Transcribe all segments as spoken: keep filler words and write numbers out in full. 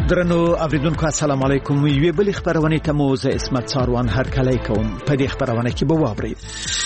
درنو اوریدونکو السلام علیکم. یوه بل خبرونه ته مو زه اسمت ساروان هر کله کوم. په دې خبرونه کې به واورئ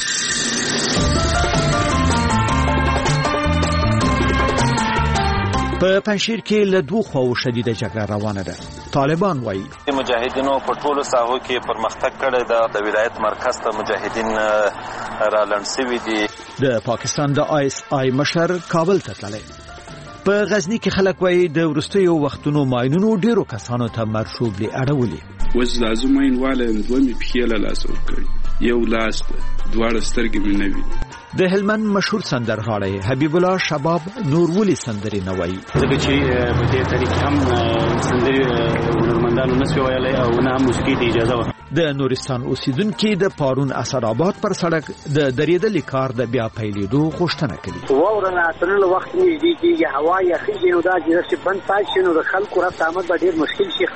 په پنځیر کې له دوه خواو شدیده جګړه روانه ده. طالبان وایي مجاهدینو په ټولو ساحو کې پرمختګ کړی ده. د ولایت مرکز ته مجاهدین را لنډ شوي دي. د پاکستان د آی اس آی مشر کابل ته تللی. په غزنی کې خلک وایي د وروستیو وختونو ماینونو ډیرو کسانو ته مرشوب لې اړولې. وز لازم ماین واله دوه می پخېله لاس ورکړي. یو لاس دواړه سترګې مې نه ویني. د هلمند مشهور سندرغاړی حبیب الله شباب نور ولی سندري نه وایي. ځکه چې په دې طریقې هم سندري هنرمندانو نشو ویلای او نه هم موسیقي ته اجازه و. د نورستان اوسیدونکو د پارون اسراباد پر سړک د درېدلې کار د بیا پیلېدو غوښتنه کړې. واوره ناتنل وخت نږدې کېږي، هوا یخېږي، نو دا چې بند پاتې شي نو د خلکو رفت آمد به ډېر مشکل شي.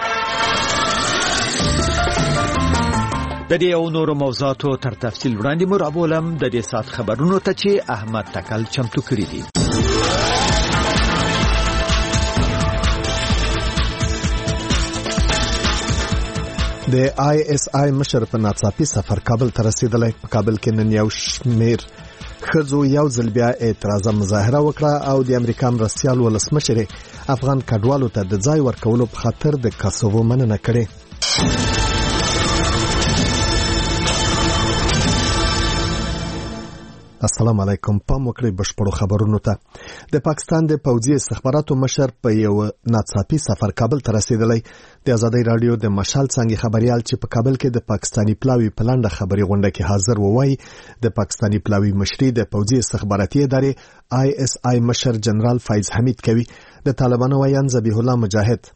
د دې او نورو موضوعاتو تر تفصیل وړاندې مو راولم. د دې سات خبرونو ته چې احمد تکل چمتو کړی دی. د آی اس آی مشر په ناڅاپي سفر کابل ته رسیدلی. په کابل کې نن یو شمیر ښځو یو ځل بیا اعتراضه مظاهره وکړه او د امریکا مرستیال ولسمشر افغان کډوالو ته د ځای ورکولو په خاطر د کاسوو مننه کړې. السلام علیکم. پام وکړئ بشپړو خبرونو ته. د پاکستان د پوځي استخباراتو مشر په یو ناڅاپي سفر کابل ته رسیدلی. د آزادۍ رادیو د مشال څنګه خبريال چې په کابل کې د پاکستانی پلاوی پلانډه خبري غونډه کې حاضر ووایي د پاکستانی پلاوی مشري د پوځي استخباراتي ادارې آی اس آی مشر جنرال فایز حمید کوي. د طالبانو ویان ذبیح الله مجاهد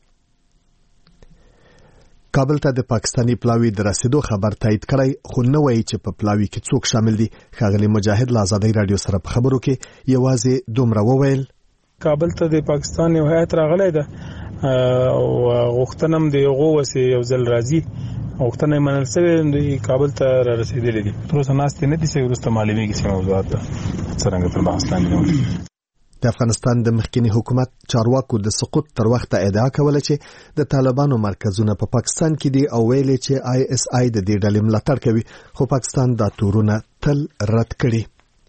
کابل ته د پاکستانی پلاوی د رسیدو خبر تایید کړی، خو نه وایي چې په پلاوی کې څوک شامل دي. ښاغلی مجاهد له آزادۍ رادیو سره په خبرو کې یوازې دومره وویل: کابل ته د پاکستان یو هیات راغلی ده او غوښتنه هم د یو وسې یو ځل راځي، غوښتنه یې منل شوې، دوی کابل ته را رسېدلي دي. تر اوسه ناستې نه دي چې وروسته معلومېږي چې موضوعات څرنګه تر بحث لاندې راوړي. د افغانستان د مخکنی حکومت چارواکو د سقوط تر وخته ادعا کوله چې د طالبانو مرکزونه په پاکستان کې دي او ویلي چې آی اس آی د دې ډلې ملاتړ کوي، خو پاکستان دا تورونه تل رد کړي.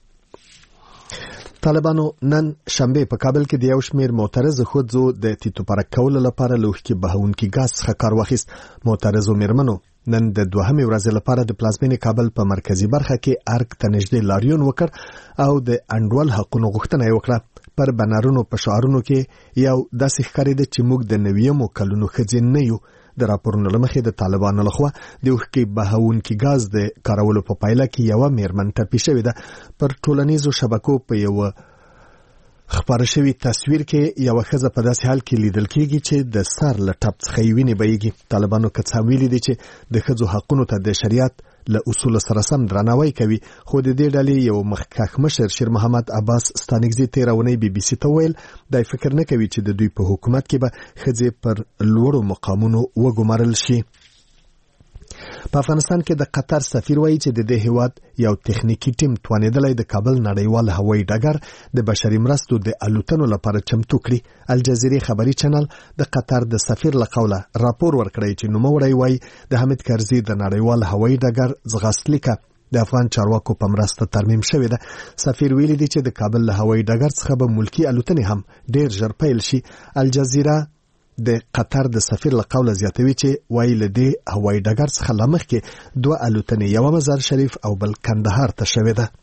طالبانو نن شنبه په کابل کې د یو شمېر معترض ښځو د تیتو پرک کولو لپاره له اوښکې بهونکي ګاز څخه کار واخیست. معترضو میرمنو نن د دوهمې ورځې لپاره د پلازمینې کابل په مرکزی برخه کې ارګ ته نږدې لاریون وکړ او د انډول حقونو غوښتنه یې وکړه. پر بنرونو په شعارونو کې یو داسې ښکارېده چې موږ د نویمو کلونو ښځې نه یو. د راپورونو له مخې د طالبانو لخوا د اوښکې بهونکي ګاز د کارولو په پایله کې یوه میرمن ټپي شوې ده. پر ټولنیزو شبکو په یو خبره شوی تصویر کې یو ښځه په داسې حال کې لیدل کېږي چې د سر له ټپ څخه یې وینې بهیږي. طالبانو که څه ویلي دي چې د ښځو حقونو ته د شریعت له اصول سره سم درناوی کوي، خو د دې ډلې یو مخکښ مشر شیر محمد عباس ستانکزي تېره اونۍ بي بي سي ته ویل دی فکر نه کوي چې د دوی په حکومت کې به ښځې پر لوړو مقامونو وګمارل شي. په افغانستان کې د قطر سفیر وایي چې د دې هیواد یو تخنیکی ټیم توانېدلی د کابل نړیوال هوایي ډګر د بشري مرستو د الوتنو لپاره چمتو کړي. الجزیرې خبري چینل د قطر د سفیر له قوله راپور ورکړی چې نوموړی وایي د حامد کرزي د نړیوال هوایي ډګر ځغاستلیکه د افغان چارواکو په مرسته ترمیم شوې ده. سفیر ویلي دی چې د کابل له هوایي ډګر څخه به ملکی الوتنې هم ډېر ژر پیل شي. الجزیره د قطر د سفیر له قوله زیاتوي چې وایي له دې هوایي ډګر څخه له مخکې دوه الوتنې، یوه مزار شریف او بل کندهار ته شوې ده.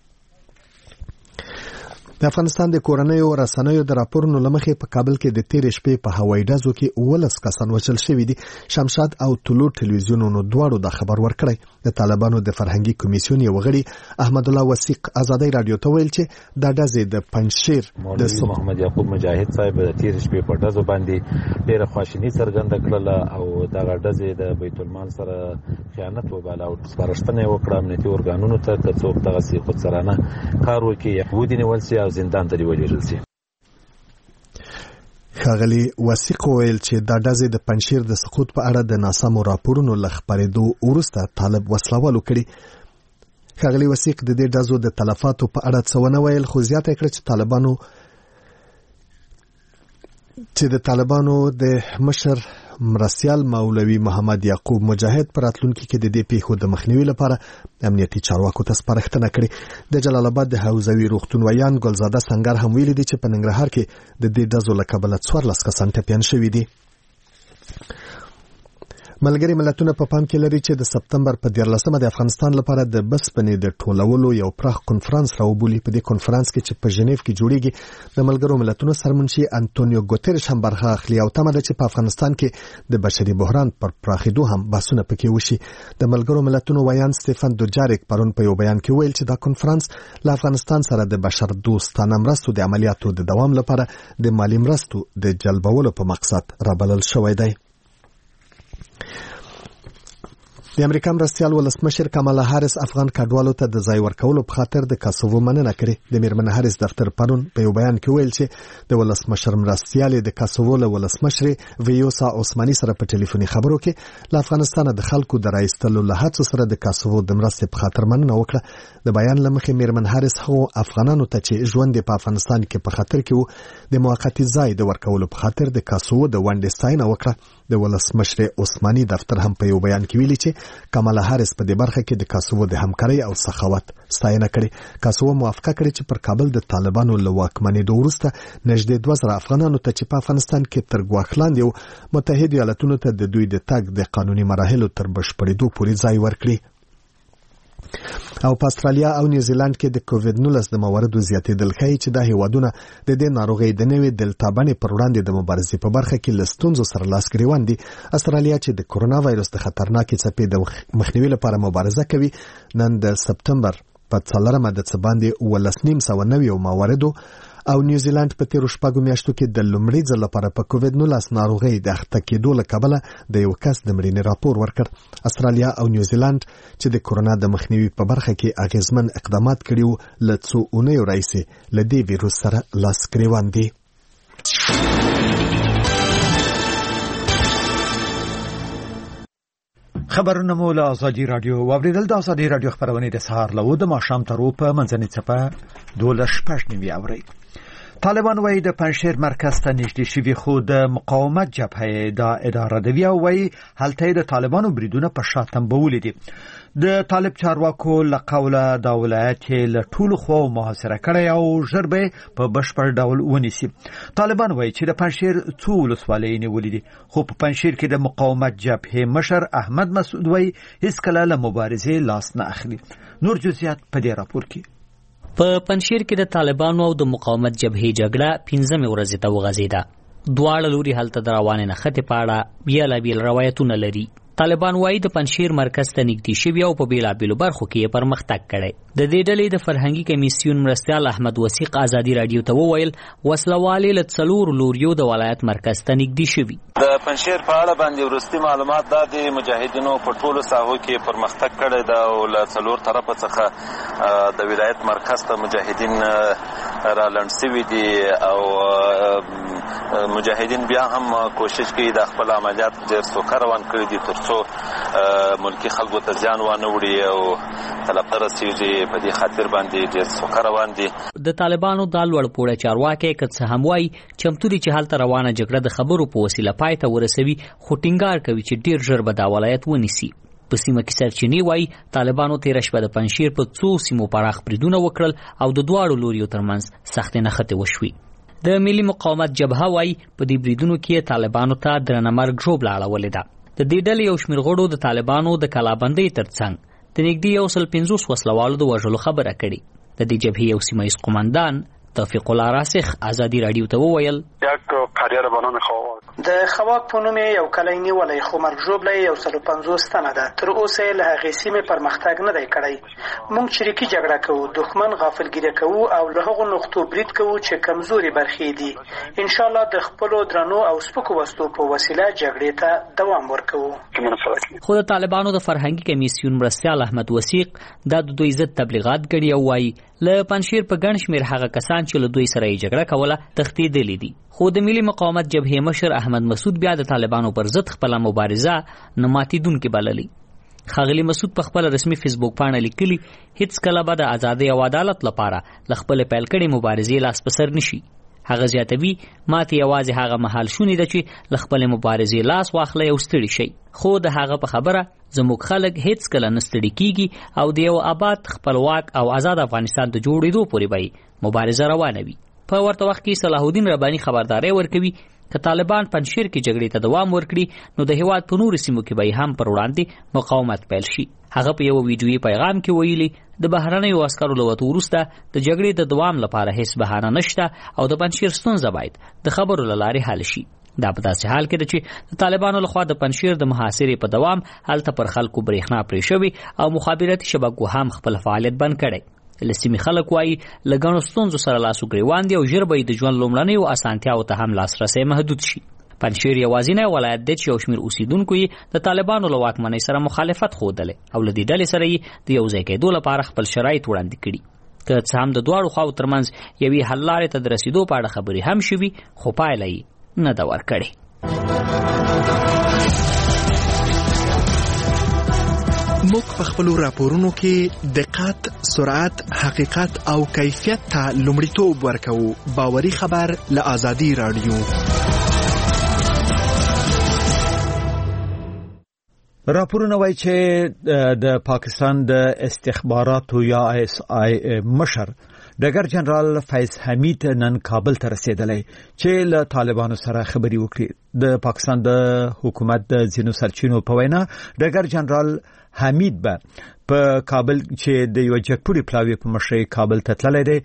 د افغانستان د کورنیو رسنیو د راپورونو له مخې په کابل کې د تېرې شپې په هوایي ډزو کې اوولس کسان وژل شوي دي. شمشاد او طلوع ټلویزیونونو دواړو دا خبر ورکړی. د طالبانو د فرهنګي کمیسیون یو غړي احمد الله وثیق آزادۍ رادیو ته ویل چې دا ډزې د پنجشیر د محمد یعقوب مجاهد صاحب د تېرې شپې په ډزو باندې ډېره خواشیني څرګنده کړله او دغه ډزې د بیت المال سره خیانت وباله او سپارښتنه یې وکړه امنیتي ارګانونو ته که څوک دغسې خودسرانه کار وکړي ودینول شي او زندان ته ولېږل شي. ښاغلي وثیق ویل چې دا ډزې د پنجشیر د سقوط په اړه د ناسمو راپورونو له خپرېدو وروسته طالب وسلوالو کړي. ښاغلي وثیق د دې ډزو د تلفاتو په اړه څه ونه ویل، خو زیاته کړه چې طالبانو چې د طالبانو د مشر مرسیال مولوي محمد یعقوب مجاهد پر راتلونکي کې د دې پیښو د مخنیوي لپاره امنیتي چارواکو ته سپارښتنه کړې. د جلال آباد د حوزوي روغتون ویان ګلزاده سنگر هم ویلي دي چې په ننګرهار کې د دې ډزو له کبله څوارلس کسان ټپیان شوي دي. ملګری ملتونه په پام کې لري چې د سپتمبر په دیارلسمه د افغانستان لپاره د بسپنې د ټولولو یو پراخ کنفرانس راوبولي. په دې کنفرانس کې چې په ژنیف کې جوړیږي د ملګرو ملتونو سرمنشي انټونیو ګوتریش هم برخه اخلي او تمه ده چې په افغانستان کې د بشري بحران پر پراخېدو هم بحثونه پکې وشي. د ملګرو ملتونو ویان سټيفن دوجاریک پرون په یو بیان کې ویل چې دا کنفرانس له افغانستان سره د بشر دوستانه مرستو د عملیاتو د دوام لپاره د مالی مرستو د جلبولو په مقصد رابلل شوی دی. د امریکا مرستیال ولسمشر کمالا هاریس افغان کډوالو ته د ځای ورکولو په خاطر د کاسوو مننه کړې. د میرمن هاریس دفتر پرون په یو بیان کې ویل چې د ولسمشر مرستیال د کاسوو له ولسمشر ویوسا عثماني سره په ټلیفوني خبرو کې له افغانستان د خلکو د راایستلو له هڅو سره د کاسوو د مرستې په خاطر مننه وکړه. د بیان لمخې میرمن هاریس هغو افغانانو ته چې ژوند په افغانستان کې په خطر کې وو د موقتی ځای د ورکولو په خاطر د کاسوو د ونډې ستاینه وکړه. د ولسمشر عثماني دفتر هم په یو بیان کې ویلي چې کمالا هاریس په دې برخه کې د کاسوو د همکارۍ او سخاوت ستاینه کړې. کاسوو موافقه کړې چې پر کابل د طالبانو له واکمنېدو وروسته نږدې دوه زره افغانانو ته چې په افغانستان کې تر ګواښ لاندې وو متحده ایالاتونو ته د دوی د تګ د قانوني مراحلو تر بشپړېدو پورې ځای ورکړي. او په استرالیا او نیوزیلند کې د کووډ نولس د مواردو زیاتېدل ښیي چې دا هیوادونه د دې ناروغۍ د نوې دلتا بڼې پر وړاندې د مبارزې په برخه کې له ستونزو سره لاس ګریوان دي. استرالیا چې د کورونا وایرس د خطرناکې څپې د مخنیوي لپاره مبارزه کوي نن د سپتمبر په څلورمه د څه باندې اوولس نیم سوه نوي مواردو او نیوزیلند په تیرو شپږو میاشتو کې د لومړي ځل لپاره په کووډ نولس ناروغۍ د اخته کېدو له کبله د یو کس د مړینې راپور ورکړ. استرالیا او نیوزیلند چې د کورونا د مخنیوي په برخه کې اغیزمن اقدامات کړي وو له څو اونیو راهیسې له دې ویروس سره لاس ګریوان دي. خبرونه مو له ازادي رادیو واوریدل. د ازادي رادیو خبرونه د سهار له د ماښام تر په منځنۍ څپه دوله شپږ نیمې اوري. طالبان وایي د پنجشیر مرکز ته نږدې شوي خو د مقاومت جبهه د اداره دوی او وایي هلته د طالبانو بریدونه په شا تنبولې دي. د طالب چارواکو له قوله د ولایت له ټولو خواو محاصره کړی او ژر به په بشپړ ډول ونیسي. طالبان وایي چې د پنجشیر څو ولسوالۍ نیولې دي خو په پنجشیر کې د مقاومت جبهه مشر احمد مسعود وایي هیڅکله له مبارزې لاس نه اخلي. نور جزئیات په دې راپور کې. په پنجشیر کې د طالبانو او د مقاومت جبهې جګړه پنځمې ورځې ته وغځېده. دواړه لوري هلته د روانې نښتې په اړه بیلابیل روایتونه لري. طالبان وایي د پنجشیر مرکز ته نږدې شوي او په بیلابیلو برخو کې یې پرمختګ کړی. د دې ډلې د فرهنګي کمیسیون مرستیال احمد وثیق ازادي رادیو ته وویل وسلوالې له څلورو لوریو د ولایت مرکز ته نږدې شوي. د پنجشیر په اړه باندې وروستي معلومات دا د مجاهدینو په ټولو ساحو کې پرمختګ کړی ده او له څلور طرفه څخه د ولایت مرکز ته مجاهدین را لنډ شوي دي او مجاهدین بیا هم کوشش کوي د خپل عملیات ډېر سوکه روان کړي دي تر څو ملکي خلکو ته زیان وانه وړي او طلب ته رسېږي. په دې خاطر باندې ډېر سوکه روان دي. د طالبانو دا لوړ پوړه چارواکي که څه هم وایي چمتو دي چې هلته روانه جګړه د خبرو په وسیله پای ته ورسوي خو ټینګار کوي چې ډېر ژر به دا ولایت ونیسي. په سیمه کې سرچینې وایي طالبانو تېره شپه د پنجشیر په څو سیمو پراخ بریدونه وکړل او د دواړو لوریو ترمنځ سختې نښتې وشوې. د ملي مقاومت جبهه وایي په دې بریدونو کې طالبانو ته درنه مرګ ژوبله اړولې ده. د دې ډلې یو شمېر غړو د طالبانو د کلابندۍ ترڅنګ د نږدې یو سل پنځوس وسلوالو د وژلو خبره کړې. د دې جبهې یو سیمه ییز قومندان توفیق الله راسخ ازادي رادیو ته وویل یک قریه به نام خواک د خواک په نوم یو کلی نیولای خو مرګ ژوبله یو سل پنځوس تنه ده. تر اوسه له هغې سیمې پرمختګ نه دی کړی. موږ چریکي جګړه کوو، دښمن غافلګیره کوو او له هغو نقطو برید کوو چې کمزوري برخې دي. ان شاء الله د خپلو درنو او سپکو وسلو په وسیله جګړې ته دوام ورکوو. خو د طالبانو د فرهنګي کمیسیون مرستیال احمد وثیق دا د دوی ضد تبلیغات ګڼي او وایي له پنجشیر په ګڼ شمېر هغه کسان چې له دوی سره یې جګړه کوله تښتېدلي دي. خو د ملي مقاومت جبهې مشر احمد مسعود بیا د طالبانو پر ضد خپله مبارزه نه ماتېدونکې بللي. ښاغلي مسعود په خپل رسمي فیسبوک پاڼه لیکلي هیڅ کله به د ازادۍ او عدالت لپاره له خپلې پیل کړې مبارزې لاس په سر نشي. هغه زیاتوي ماته یوازې هغه مهال شونې ده چې ل خپل مبارزې لاس واخلي او ستړي شي، خو د هغه په خبره زموږ خلک هیڅ کله نه ستړي کیږي او د یو آباد خپلواک او آزاد افغانستان ته جوړېدو پورې به مبارزه روانه وي. په ورته وخت کې صلاح الدین رباني خبرداري ورکوي که طالبان پنځشیر کې جګړې ته دوام ورکړي نو د هیواد په نورو سیمو کې به هم پر وړاندې مقاومت پیل شي. هغه په یو ویډیویي پیغام کې ویلي د بهرنیو عسکرو له وتو وروسته د جګړې د دوام لپاره هیڅ بهانه نشته او د پنځشیر ستونزه باید د خبرو له لارې حل شي. دا په داسې حال کې ده چې د طالبانو لخوا د پنځشیر د محاصرې په دوام هلته پر خلکو برېښنا پرې شوې او مخابراتي شبکو هم خپل فعالیت بند کړی. لسیمې خلک وایي له ګڼو ستونزو سره لاس و ګریوان دي او ژر به د ژوند لومړنیو اسانتیاو ته هم لاسرسی محدود شي. پنځشیر یوازینی ولایت دی چې یو شمېر اوسیدونکو یې د طالبانو له واکمنۍ سره مخالفت ښودلی او له دې ډلې سره یې د یو ځای کېدو لپاره خپل شرایط وړاندې کړي. که څه هم د دواړو خواو ترمنځ یوې حل لارې ته د رسیدو په اړه خبرې هم شوي خو پایله یې نه ده ورکړې. موږ په خپلو راپورونو کې دقت، سرعت، حقیقت او کیفیت ته لومړیتوب ورکوو. باوري خبر له آزادي رادیو. راپورونه وایي چې د پاکستان د استخباراتو یا آی اس آی مشر ډګر جنرال فیض حمید نن کابل ته رسیدلی چې له طالبانو سره خبري وکړي. د پاکستان د حکومت د ځینو سرچینو په وینا ډګر جنرال حمید به په کابل چې د یو جګپوري پلاوی په مشرۍ کابل ته تللی دی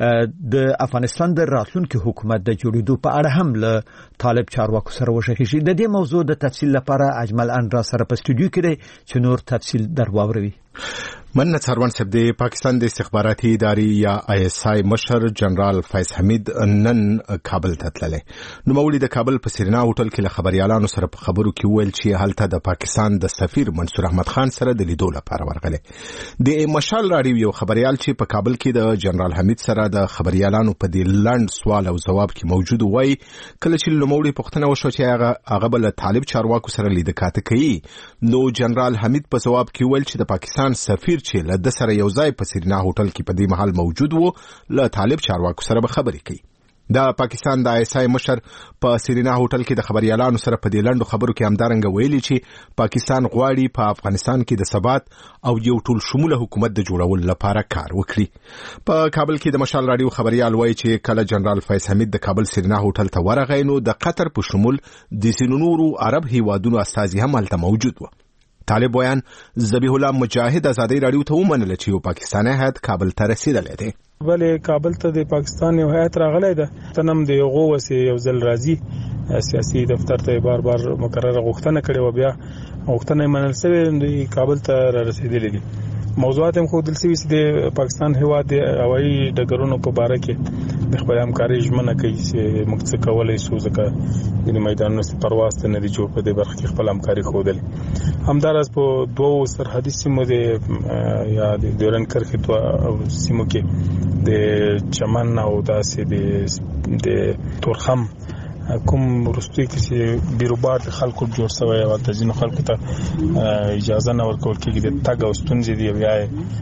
د افغانستان د راتلونکي حکومت د جوړېدو په اړه هم له طالب چارواکو سره وشخیږي. د دې موضوع د تفصیل لپاره اجمل انرا سره په استودیو کې دی چې نور تفصیل در واوروي. من څاروان صاحب د پاکستان د استخباراتي ادارې یا آی اس آی مشر جنرال فیض حمید نن کابل ته تللی. نو مولوی د کابل په سرینا هوټل کې له خبريالانو سره په خبرو کې ویل چې هلته د پاکستان د سفیر منصور احمد خان سره د لیدو لپاره ورغلی. د مشال راډیو یو خبريال چې په کابل کې د جنرال حمید سره د خبريالانو په دې لند سوال او جواب کې موجود وای کله چې لومړی پوښتنه وشو چې هغه هغه بل طالب چارواکو سره لیدل کاته کوي نو جنرال حمید په جواب کې ویل چې د پاکستان سفیر چې له د سره یو ځای په سرینا هوټل کې په دې محل موجود وو له طالب چارواکو سره به خبرې کوي. د پاکستان د آی اس آی مشر په سرینا هوټل کې د خبريالانو سره په دې لندو خبرو کې همدارنګه ویلي چې پاکستان غواړي په افغانستان کې د ثبات او یو ټول شموله حکومت د جوړولو لپاره کار وکړي. په کابل کې د مشال راډیو خبريال وایي چې کله جنرال فیض حمید د کابل سرینا هوټل ته ورغی نو د قطر په شمول د سینونورو عرب هیوادونو استازي هم هلته موجود و. طالب ویان ذبیح الله مجاهد آزادی رادیو ته ومنل چې یو پاکستاني هیات کابل ته رسیدلی دی. بلې کابل ته د پاکستان یو هیات راغلی ده. تنم د یو وسې یو ځل راځي سیاسي دفتر ته بار بار مقرره غوښتنه کړې و بیا غوښتنه منل شوې د کابل ته را رسیدلې دي. موضوعات هم خو دلته وي د پاکستان هیواد د هوایي ډګرونو په باره کې د خپل همکاري ژمنه کوي چې موږ څه کولای شو ځکه د میدانونو څخه پرواز ته نه دی جوړ په دې برخه کې خپل همکاري ښودل. همداراز په دوو سرحدي سیمو د یا د ډیورن کرښې دوه سیمو کې د چمن او داسې د تورخم کوم ورستوي کې بیروبار د خلکو جوړ شوی او د ځینو خلکو ته اجازه نه ورکول کېږي د تګ او ستونزې دی بیا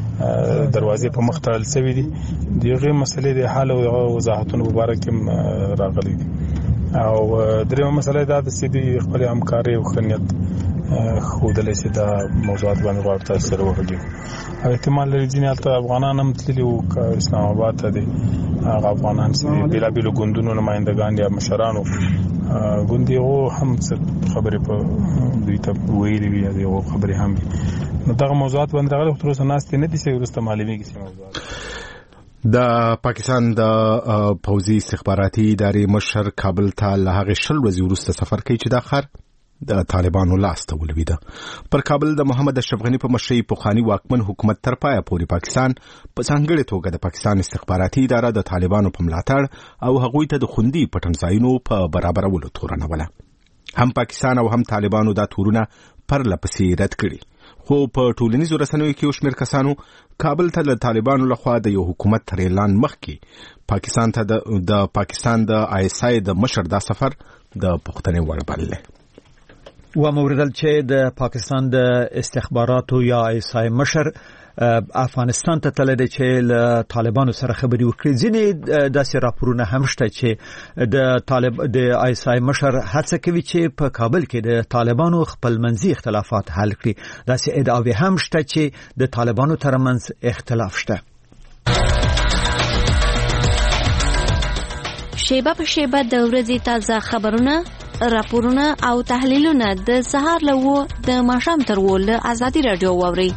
دروازې په مخ تړل شوي دي. دغه مسلې د حل او وضاحتونو په اړه کې راغلي دي او درېمه مسله دا د سیدي خپل همکاري او خدمت خودلې چې دا موضوعات باندې ورته سره وغږیږي. او احتمال لري ځینې البته افغانان هم تللي وو اسلام آباد ته دي هغه افغانان چې بېلابېلو ګوندونو نمایندګان یا مشرانو ګوندي او هم خبرې په دوی ته ویلي وي او خبرې هم وي نو دغه موضوعات باندې راغلي خو تر اوسه ناستې نه دي چې وروسته معلومیږي چې موضوعات د پاکستان د پوځي استخباراتي ادارې مشر کابل ته له هغې شل ورځې وروسته سفر کوي چې دا ښار د طالبانو لاس ته ولوېده. پر کابل د محمد اشرف غني په مشرۍ پخواني واکمن حکومت تر پایه پورې پاکستان په ځانګړې توګه د پاکستان استخباراتي اداره د طالبانو په ملاتړ او هغوی ته د خوندي پټنځایونو په برابرولو تورنوله. هم پاکستان او هم طالبانو دا تورونه پرله پسې رد کړي خو په ټولنیزو رسنیو کې یو شمېر کسانو کابل ته له طالبانو لخوا د یو حکومت تر اعلان مخکې پاکستان ته د پاکستان د آی اس آی د مشر دا سفر د پوښتنې وړ بللی. و موردل چې د پاکستان د استخباراتو یا آی اس آی مشر افغانستان ته تللی چې له طالبانو سره خبرې وکړي. ځینې داسې راپورونه هم شته چې د طالب د آی اس آی مشر هڅه کوي چې په کابل کې د طالبانو خپل منځي اختلافات حل کړي. داسې ادعاوې هم شته چې د طالبانو ترمنځ اختلاف شته. شیبه په شیبه د ورځې تازه خبرونه، راپورونه او تحلیلونه د سهار له وو د ماښام تر وو له آزادي رادیو واورئ.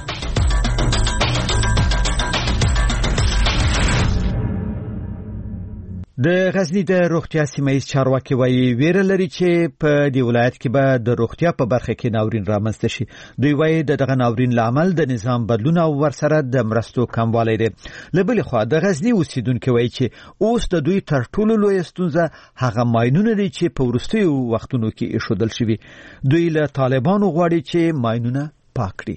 د غزنی د روغتیا سیمایي چارواکي وایي ویره لري چې په دې ولایت کې به د روغتیا په برخه کې ناورین رامنځته شي. دوی وایي د دغه ناورین لامل د نظام بدلون او ورسره د مرستو کموالی دی. له بلې خوا د غزنی اوسیدونکو وایي چې اوس د دوی تر ټولو لویه ستونزه هغه ماینونه دي چې په وروستیو وختونو کې ایښودل شوي. دوی له طالبانو غواړي چې ماینونه پاک کړي.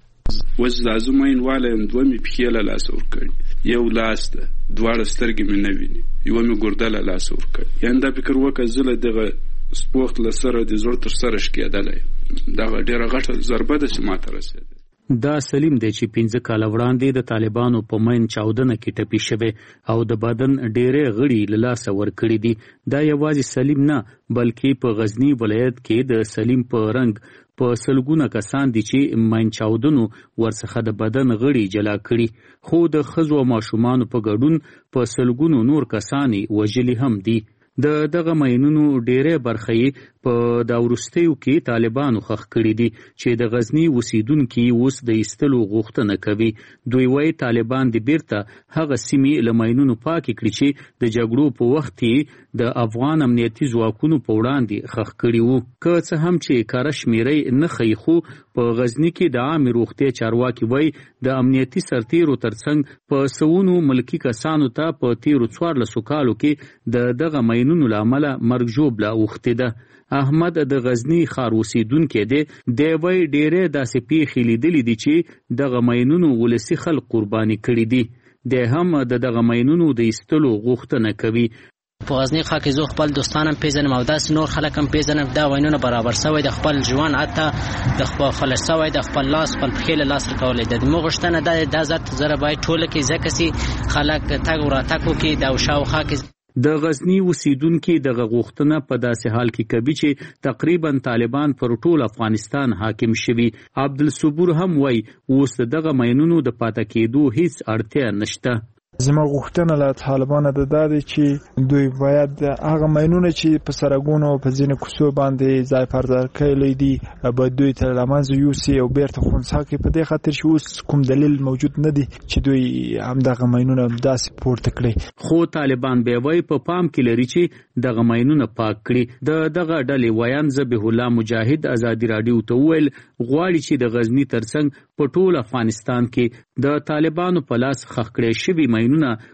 وز لازم ماین والایم دوه می پخې له لاس ورکړي، یو لاس ده، دواړه سترګې مې نه ویني، یو مې ګرده له لاس ورکړي. یعنې دا فکر وکړه زه له دغه سپورت له سره د زړه تر سره شکېدلی یم. دغه ډېره غټه ضربه ده چې ما ته رسېده. دا سلیم دی چې پنځه کاله وړاندې د طالبانو په مین چاودنه کې ټپي شوی او د بدن ډېرې غړي له لاسه ورکړي دي. دا یوازې سلیم نه بلکې په غزنی ولایت کې د سلیم په رنګ په سلګونه کسان دي چې مین چاودنو ورڅخه د بدن غړي جلا کړي، خو د ښځو او ماشومانو په ګډون په سلګونو نور کسان وژلي هم دي. د دغه مینونو ډېرې برخې په دا وروستیو کې طالبانو خښ کړي دي چې د غزنی اوسیدونکي اوس د ایستلو غوښتنه کوي. دوی وایي طالبان د بیرته هغه سیمې له مینونو پاکې کړي چې د جګړو په وخت کې د افغان امنیتي ځواکونو په وړاندې خښ کړي وو. که څه هم چې کاره شمیرې نه ښیي، خو په غزنی کې د عامې روغتیا چارواکي وایي د امنیتي سرتیرو ترڅنګ په سوونو ملکي کسانو ته په تیرو څوارلسو کالو کې د دغه مینونو له امله مرګ ژوبله اوښتې ده. احمد د غزنی ښار اوسیدونکی دی. دی وایي ډېرې داسې پیښې لیدلې دي چې دغه مینونو ولسي خلک قرباني کړي دي. دی هم د دغه مینونو د ایستلو غوښتنه کوي. په غزنی ښار کې زه خپل دوستانم پیژنم او داسې نور خلک هم پیژنم. دا وینونه برابر سوی د خپل ژوند حتی د خپل خلص سوی د خپل لاس خپل پښې له لاسه کولی دی. زموږ غوښتنه دا دا ذات زره باید ټوله کې ځکه چې خلک تګ وراتګ وکړي د شاوخوا کې. د غزنی اوسیدونکي دغه غوښتنه په داسې حال کې کوي چې تقریبا طالبان پر ټول افغانستان حاکم شوي. عبدالصبور هم وایي اوس دغه مینونو د پاتې کېدو هیڅ اړتیا نشته. زما غوښتنه له طالبانو ده دا دی چې دوی باید هغه ماینونه چې په سرګونو او په ځینو کوڅو باندې ځای پر ځای کړي دي باید دوی ته له منځه یوسي او بیرته خنثی کړي. په دې خاطر چې اوس کوم دلیل موجود نه دی چې دوی همدغه ماینونه داسې پورته کړي. خو طالبان به وایي په پام کې لري چې دغه ماینونه پاک کړي. د دغه ډلې ویان ذبیح الله مجاهد آزادي رادیو ته وویل غواړي چې د غزنی ترڅنګ په ټول افغانستان کې د طالبانو په لاس خښ کړي شوي ماینونه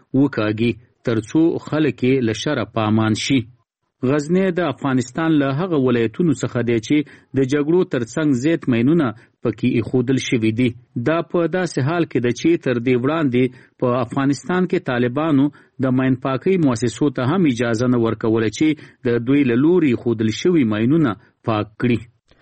وکاږي ترڅو خلک له شر په امان شي. غزنی د افغانستان له هغه ولایتونو څخه دی چې د جګړو ترڅنګ زیات ماینونه پکې ایښودل شوي دي. دا په داسې حال کې ده چې تر دې وړاندې په افغانستان کې طالبانو د ماین پاکۍ مؤسسو ته هم اجازه نه ورکوله چې د دوی له لوري ایښودل شوي ماینونه پاک کړي.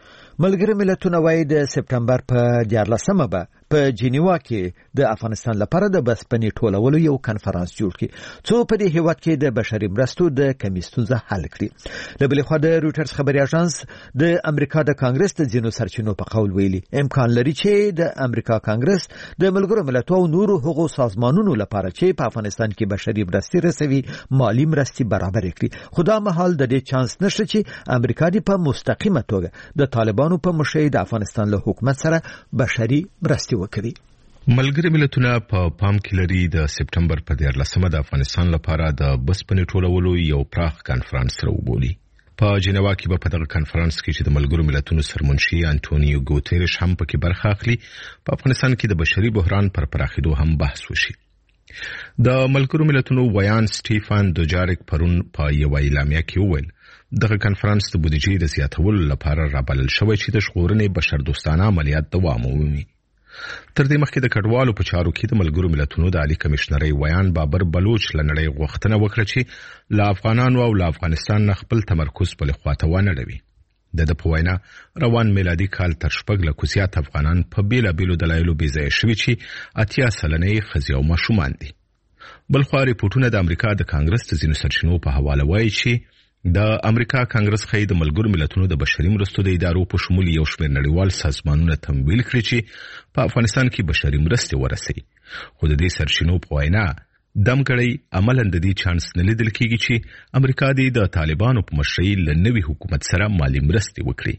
ملګري ملتونه وایي د سپټمبر په دیارلسمه به په جنیوا کې د افغانستان لپاره د بسپنې ټولولو یو کنفرانس جوړ کړي څو په دې هیواد کې د بشري مرستو د کمی ستونزه حل کړي. له بلې خوا د رویټرز خبري اژانس د امریکا د کانګرس د ځینو سرچینو په قول ویلي امکان لري چې د امریکا کانګرس د ملګرو ملتونو او نورو حقوقو سازمانونو لپاره چې په افغانستان کې بشري مرستې رسوي مالی مرستې برابر کړي. خو دا مهال د دې چانس نشته چې امریکا دې په مستقیمه توګه د طالبانو په مشرۍ د افغانستان له حکومت سره بشري مرستې وکړي. ملګري ملتونه په پام کې لري د سپټمبر په دیارلسمه د افغانستان لپاره د بسپنې ټولولو یو پراخ کانفرانس راوبولي. په جنیوا کې به په دغه کانفرانس کې چې د ملګرو ملتونو سرمنشي انټونیو ګوتریش هم پکې برخه اخلي په افغانستان کې د بشري بحران پر پراخېدو هم بحث وشي. د ملګرو ملتونو ویان سټیفان دوجاریک پرون په یو اعلامیه کې وویل دغه کانفرانس د بودیجې د زیاتولو لپاره رابلل شوی چې د ژغورنې بشردوستانه عملیات دوام ومومي. تر دې مخکې د کډوالو په چارو کې د ملګرو ملتونو د عالی کمشنرۍ ویان بابر بلوچ له نړۍ غوښتنه وکړه چې له افغانانو او له افغانستان نه خپل تمرکز بلې خواته ونه اړوي. د د په وینا روان میلادي کال تر شپږ لکو زیات افغانان په بیلابیلو دلایلو بېځایه شوي چې اتیا سلنه یې ښځې او ماشومان دي. بلخوا ریپورټونه د امریکا د کانګرس د ځینو سرچینو په حواله وایي چې د امریکا کانګرس ښایي د ملګرو ملتونو د بشري مرستو د ادارو په شمول یو شمېر نړیوال سازمانونه تمویل کړي چې په افغانستان کې بشري مرستې ورسوي. خو د دې سرچینو په وینا دمګړی عملاً د دې چانس نه لیدل کېږي چې امریکا دې د طالبانو په مشرۍ له نوي حکومت سره مالي مرستې وکړي.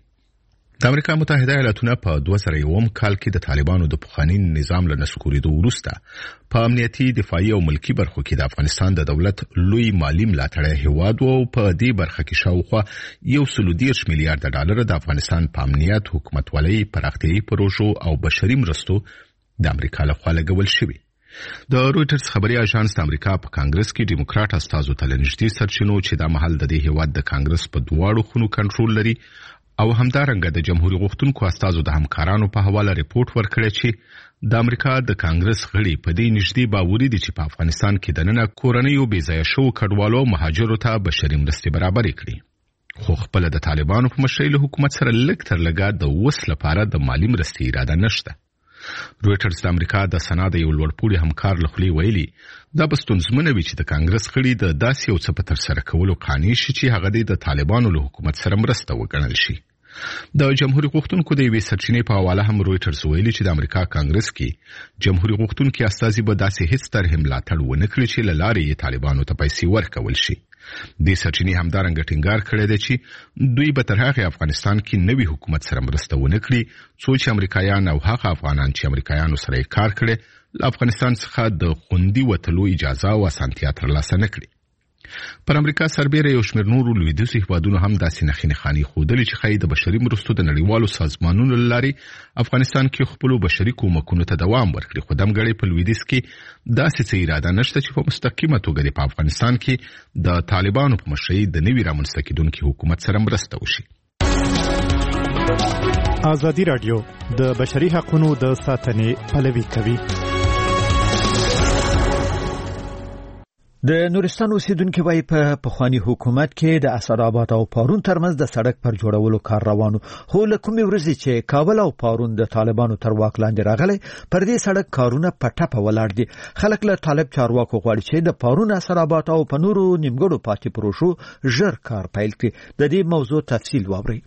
د امریکا متحده ایالاتونه په دوه زره یوم کال کې د طالبانو د پخواني نظام له نسکورېدو وروسته په امنیتي، دفاعي او ملکي برخو کې د افغانستان د دولت لوی مالي ملاتړی هیواد و او په دې برخه کې شاوخوا یو سل او دېرش میلیارډ ډالر د افغانستان په امنیت، حکومتولۍ، پراختیایي پروژو او بشري مرستو د امریکا لخوا لګول شوي. د رویټرز خبري اژانس د امریکا په کانګرس کې ډیموکراټ استازو ته لنږدې سرچینو چې دا مهال د دې هیواد د کانګرس په دواړو خونو کنټرول لري او همدارنګه د جمهوریت غوښتونکو استازو د همکارانو په حواله ریپورت ورکړی چې د امریکا د کانګرس غړي په دې نږدې باوري دي چې په افغانستان کې دننه کورنیو بېځایه شوو کډوالو مهاجرو ته بشري مرستې برابرې کړي. خو خپله د طالبانو په مشرۍ له حکومت سره لږ تر لږه د اوس لپاره د مالي مرستې اراده نشته. رویټرز د امریکا د سنا د یو لوړپوړي همکار له خولې ویلي دا به ستونزمنه وي چې د کانګرس غړي د داسې یو څه په ترسره کولو قانع شي چې هغه د طالبانو له حکومت سره مرسته وګڼل شي. د جمهوریت غوښتونکو د یوې سرچینې په حواله هم رویټرز ویلي چې د امریکا کانګرس کې جمهوریت غوښتونکي استازي به داسې هیڅ طرحې ملاتړ ونه کړي چې له لارې یې طالبانو ته پیسې ورکول شي. دې سرچینې همدارنګه ټینګار کړی دی چې دوی به تر هغې افغانستان کې نوي حکومت سره مرسته ونه کړي څو چې امریکایان او هغه افغانان چې امریکایانو سره یې کار کړی له افغانستان څخه د خوندي وتلو اجازه او اسانتیا ترلاسه نه کړي. پر امریکا سربېره یو شمېر نورو لویدیځو هیوادونو هم داسې نښې نښانې ښودلې چې ښایي د بشري مرستو د نړیوالو سازمانونو له لارې افغانستان کې خپلو بشري کومکونو ته دوام ورکړي. خو دمګړی په لویدیځ کې داسې څه اراده نشته چې په مستقیمه توګه په افغانستان کې د طالبانو په مشرۍ د نوي رامنځته کېدونکي حکومت سره مرسته وشي. ازادي راډیو د بشري حقوقو د ساتنې پلوي کوي. د نورستان اوسیدونکو وايي په پخوانی حکومت کې د اسداباد او پارون ترمنځ د سړک پر جوړولو کار روانو، خو له کومې ورځې چې کابل او پارون د طالبانو تر واک لاندې راغلي پر دې سړک کارونه په ټپه ولاړ دي. خلک له طالب چارواکو غواړي چې د پارون اسداباد او په نورو نیمګړو پاتې پروژو ژر کار پیل کړي. د دې موضوع تفصیل واورئ.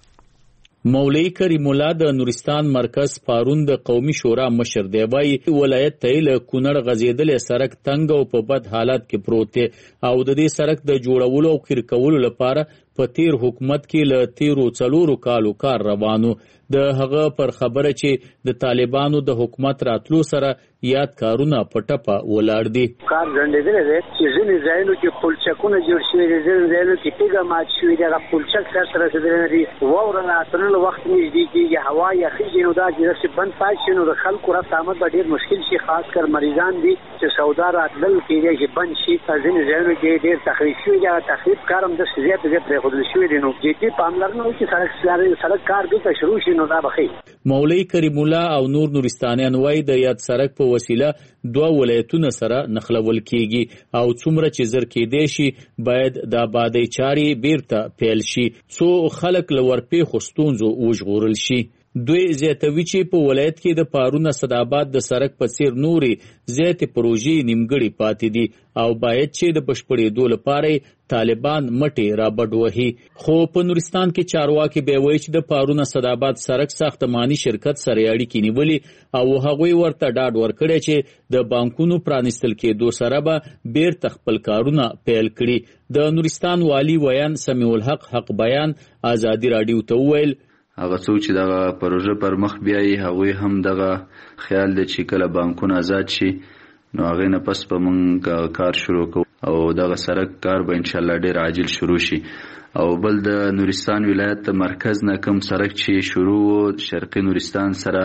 مولوی کریم الله د نورستان مرکز پارون د قومي شورا مشر دی، وايي ولایت ته له کونړ غزیدل سړک تنګ او په بد حالت کې پروت دی او د دې سړک د جوړولو او خیر کولو لپاره په تیر حکومت کې له تیرو څلورو کالو کار روانو. د هغه پر خبره چې د طالبانو د حکومت راتلو سره یاد کارونه په ټپه ولاړ دي. کار ګڼل دي چې ځینې ځایونو کې پلچکونه جوړ شوي دي، ځینې ځایونو کې تیږه مات شوې ده. هغه پلچک سره رسېدلی نه دي، واوره راتللو وخت نږدې کېږي، هوا یخېږي، نو دا چې بند پاتې شي نو د خلکو رفت آمد به ډېر مشکل شي. خاص کر مریضان دي چې سودا راتلل کېدی چې بند شي. ځینې ځایونو کې ډېر تخریب شوي دي، هغه تخریب کار هم داسې زیات زیات پرېښودل شوي دي. نو جدي پاملرنه وکړي سړک سړک کار بېرته شروع شي نو دا به ښه. مولوی کریم الله او نور نورستانیان وايي د یاد سړک په وسیله دوه ولایتونه سره نښلول کېږي او څومره چې زر کېدی شي باید د آبادۍ چارې بیرته پیل شي څو خلک له ورپېښو ستونزو وژغورل شي. دوی زیاتوي چې په ولایت کې د پارون اسداباد د سړک په څیر نورې زیاتې پروژې نیمګړې پاتې دي او باید چې د بشپړېدو لپاره طالبان مټې رابډ وهي. خو په نورستان کې چارواکي به وایي چې د پارون اسداباد سړک ساختماني شرکت سره اړیکې نیولې او هغوی ورته ډاډ ورکړی چې د بانکونو پرانیستل کېدو سره به بیرته خپل کارونه پیل کړي. د نورستان والي ویان سمیع الحق حق بیان ازادي راډیو ته وویل هغه څوک چې دغه پروژه پر مخ بیایي هغوی هم دغه خیال دی چې کله بانکونه آزاد شي نو هغې نه پس به موږ کار شروع کوو او دغه سړک کار به انشاءالله ډېر عاجل شروع شي. او بل د نورستان ولایت مرکز نه کوم سړک چې شروع شرقي نورستان سره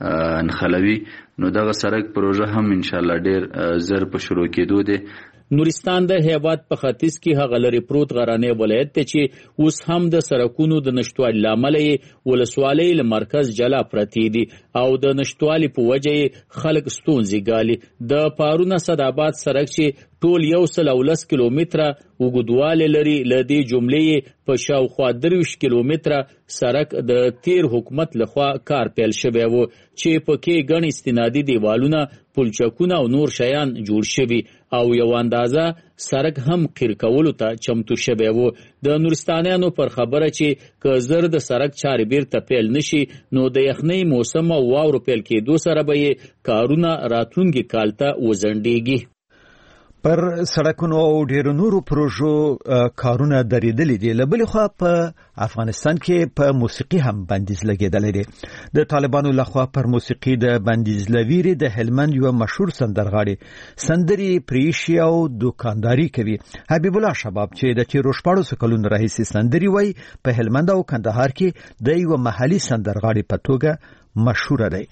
نښلوي نو دغه سړک پروژه هم انشاءالله ډېر زر په شروع کېدو دی. نورستان د هیواد په ختیځ کې هغه لري پروت غرانې ولایت ته چې اوس هم د سړکونو د نشټوالي له امله یې ولسوالۍ له مرکز جلا پرتې دي او د نشټوالي په وجه یې خلک ستونزې ګالي. د پارون اسداباد سړک چې ټول یو سل او لس کیلومتره اوږدوالی لري. له دې جملې په شاوخوا درویشت کیلومتره سړک د تیر حکومت لخوا کار پیل شوی و چې پکې ګڼ استنادي دیوالونه، پلچکونه او نور شیان جوړ شوي او یو اندازه سړک هم قیر کولو ته چمتو شوی و. د نورستانیانو پر خبره چې که زر د سړک چارې بیرته پیل نشي نو د یخنۍ موسم او واورو پیل کېدو سره به یې کارونه راتلونکي کال ته وځنډېږي. پر سړکونو او ډیرو نورو پروژو کارونه درېدلي دي. له بلې خوا په افغانستان کې په موسیقي هم بندیز لګېدلی دی. د طالبانو لخوا پر موسیقي د بندیز لویري د هلمند یو مشهور سندرغاړي سندري پریشي او دکانداري کوي. حبیب الله شباب چې د تیرو شپاړسو کلونو راهیسې سندري وایي په هلمند او کندهار کې د یو محلي سندرغاړي په توګه مشهور دی.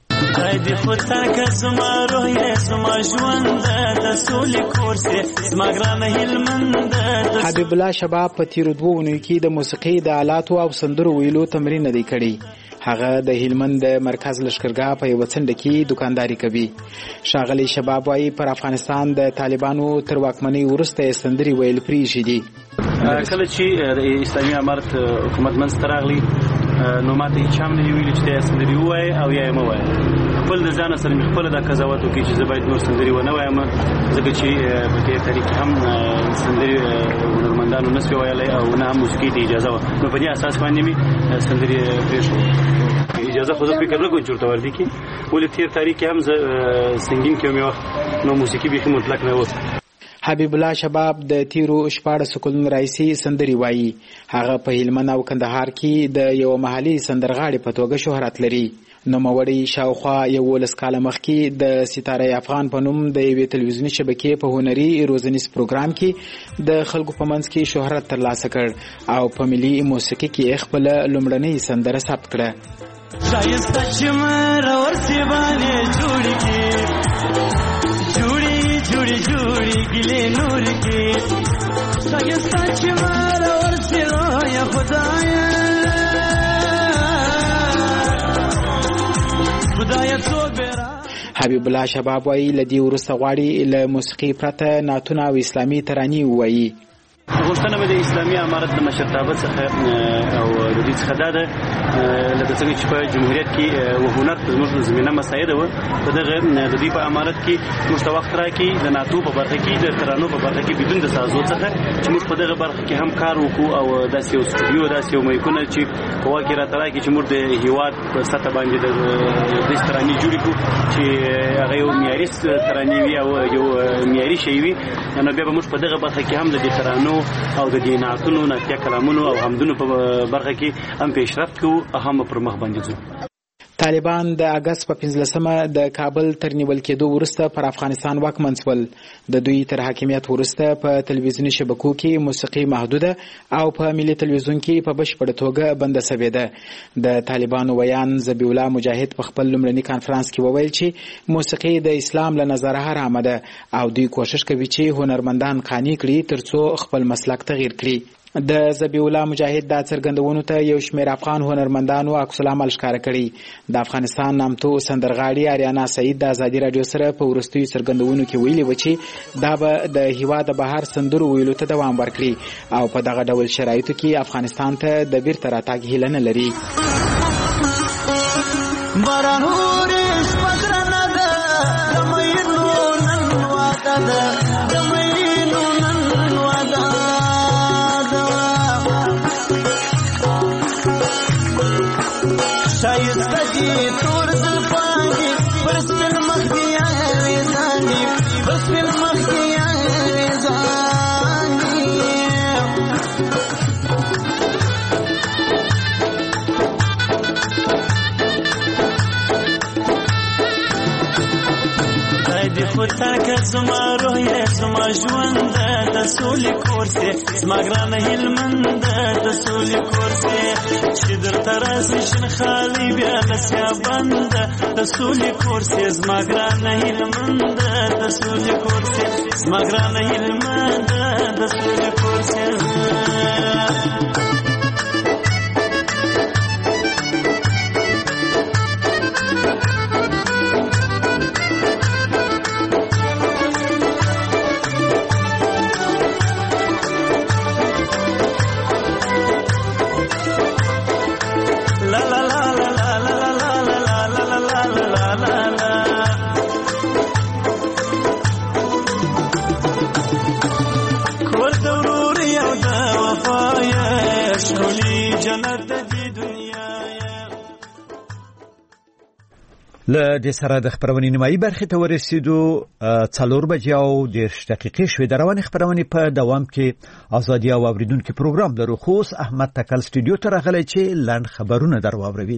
دی خودتا که زما روح یې زما ژوند د سولې کور سي زما ګرانه هلمند. حبیب الله شباب په تیرو دوو اونیو کې د موسیقي د آلاتو او سندرو ویلو تمرین دی کړی. هغه د هلمند د مرکز لشکرګاه په یو څنډه کې دکانداري کوي. شاغلی شباب وايي پر افغانستان د طالبانو تر واکمنۍ وروسته سندري ویل پریښي دي. کله چې د اسلامي امارت حکومت منځته راغلی نو ماته هیڅ هم نه ویل چې دا سندري ووایي او یا یې مه وایي. خپل د ځانه سره مې خپله دا قضاوت وکړي چې زه باید نور سندري ونه وایم ځکه چې په دې تاریخ کې هم سندري هنرمندانو نه سوی ویلی او نه هم موسیقي ته اجازه وه. نو په دې اساس باندې مې سندري پرېښود. اجازه خو زه فکر نه کوم چې ورته ورکړي کړي ولې تېر تاریخ کې هم زه سنګین کې مې وخت نو موسیقي بیخي مطلق نه و. حبیب الله شباب د تیرو شپاړسو کلونو راهیسې سندري وایي. هغه په هلمند او کندهار کې د یو محلي سندرغاړي په توګه شهرت لري. نوموړی شاوخوا یولس کاله مخکې د ستاره افغان په نوم د یوې تلویزیوني شبکې په هنري روزنیز پروګرام کې د خلکو په منځ کې شهرت ترلاسه کړ او په ملي موسیقي کې خپله لومړنۍ سندره ثبت کړه. شایسته چې مره ورسې باندې جوړې کې جوړې جوړې جوړې ګلې نور کې شایسته چې مره ورسې لویه خدایه حبیب الله شباب وايي له دې وروسته غواړي له موسیقي پرته نعتونه او اسلامي ترانې ووایي. غوښتنه مې د اسلامي امارت د مشرتابه څخه او د دې څخه دا ده لکه څنګه چې په جمهوریت کې و هنر زموږ زمینه مساعده وه په دغه د دوی په امارت کې موږ ته وخت راکړي د نعتو په برخه کې د ترانو په برخه کې بدون د سازو څخه چې موږ په دغه برخه کې هم کار وکړو او داسې یو سټوډیو داسې یو مایکونه چې په واقع راته راکړي چې موږ د هېواد په سطحه باندې د داسې ترانې جوړې کړو چې هغه یو معیاري ترانې وي او یو معیاري شی وي. نو بیا به موږ په دغه برخه کې هم د دې ترانو او د دې نعتونو نعتیه کلامونو او حمدونو په برخه کې هم پیشرفت کوو او هم پر مخ باندې ځو. طالبان د اگست په پنځلسمه د کابل تر نیول کېدو وروسته پر افغانستان واکمن شول. د دوی تر حاکمیت وروسته په تلویزیوني شبکو کې موسیقي محدوده او په ملي تلویزیون کې په بشپړه توګه بنده شوې ده. د طالبانو ویان ذبیح الله مجاهد په خپل لومړني کانفرانس کې وویل چې موسیقي د اسلام له نظره حرامه ده او دوی کوشش کوي چې هنرمندان قانع کړي ترڅو خپل مسلک تغییر کړي. د ذبیح الله مجاهد د څرګندونو ته یو شمېر افغان هنرمندانو عکس العمل ښکاره کړي. د افغانستان نامتو سندرغاړي آریانا سعید د ازادي راډیو سره په وروستیو څرګندونو کې ویلي و چې دا به د هیواد بهر سندرو ویلو ته دوام ورکړي او په دغه ډول شرایطو کې افغانستان ته د بیرته راتګ هیله نه لري. شایسته دي تور زلفاني پر سپین مخ دي یارې ځاني پر سپین مخ دي یارې ځاني خدای دې خو تا که زما روح یې زما ژوند د سولې کور سي زما ګرانه هلمند د سولې کور سي چې درته راسي شین خالي بیا د سیابند د سولې کور سي زما ګرانه هلمند د سولې کور سي زما ګرانه هلمند د سولې کور سي. جنت دی دنیا له د سره د خبرونې نیمایي برخې ته ورسېدو څلور بجې او دېرش دقیقې شوې. د روانې خبرونې په دوام کې ازادي او اوریدونکو پروګرام لرو، خو اوس احمد تکل سټوډیو ته راغلی چې لنډ خبرونه در واوروي.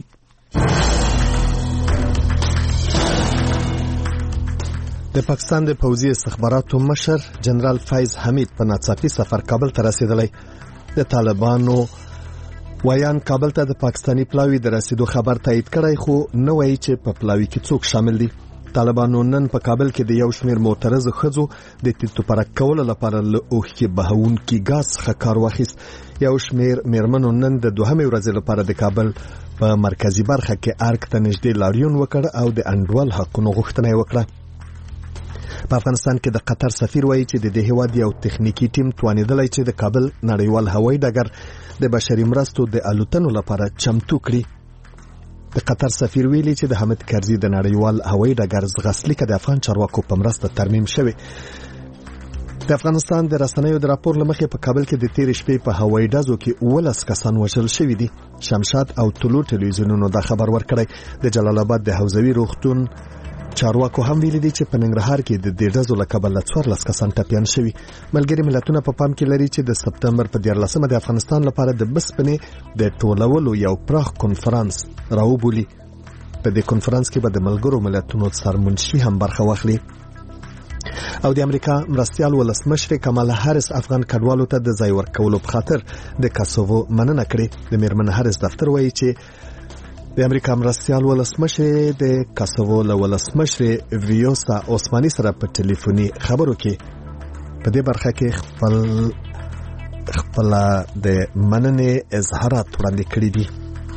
د پاکستان د پوځي استخباراتو مشر جنرال فیض حمید په ناڅاپي سفر کابل ته رسیدلی. د طالبانو وایان کابل ته د پاکستانی پلاوی د رسیدو خبر تایید کړی، خو نه وایي چې په پلاوی کې څوک شامل دي. طالبانو نن په کابل کې د یو شمېر معترض ښځو د تیتو پرک کولو لپاره له اوښکې بهونکي ګاز څخه کار واخیست. یو شمېر میرمنو نن د دوهمې ورځې لپاره د کابل په مرکزي برخه کې ارګ ته نږدې لاریون وکړ او د انډول حقونو غوښتنه یې وکړه. په افغانستان کې د قطر سفیر وایي چې د دې هیواد یو تخنیکی ټیم توانیدلی چې د کابل نړیوال هوایي ډګر د بشري مرستو د الوتنو لپاره چمتو کړي. د قطر سفیر ویلي چې د حامد کرزي د نړیوال هوایي ډګر ځغستلیکه د افغان چارواکو په مرسته ترمیم شوی. د افغانستان د رسنیو د راپور لمخې په کابل کې د تیر شپې په هوایي ډزو کې ولس کسان وژل شوي دي. شمشاد او طلوع ټلویزیونونو دا خبر ورکړی. د جلال آباد د حوزوي روغتون چارواکو هم ویلي دي چې په ننګرهار کې د دې ډزو له کبله څوارلس کسان ټپیان شوي. ملګري ملتونه په پام کې لري چې د سپتمبر په دیارلسمه د افغانستان لپاره د بسپنې د ټولولو یو پراخ کنفرانس راوبولي. په دې کنفرانس کې به د ملګرو ملتونو سرمنشي هم برخه واخلي. او د امریکا مرستيال ولسمشر کمالا هاریس افغان کډوالو ته د ځای ورکولو په خاطر د کاسوو مننه کړې. د میرمن هاریس دفتر وایي چې د امریکا مرستيال ولسمشر د کاسوو له ولسمشر ویوسا عثماني سره په ټلیفوني خبرو کې په دې برخه کې خپل خپل د مننې اظهارات وړاندې کړي دي.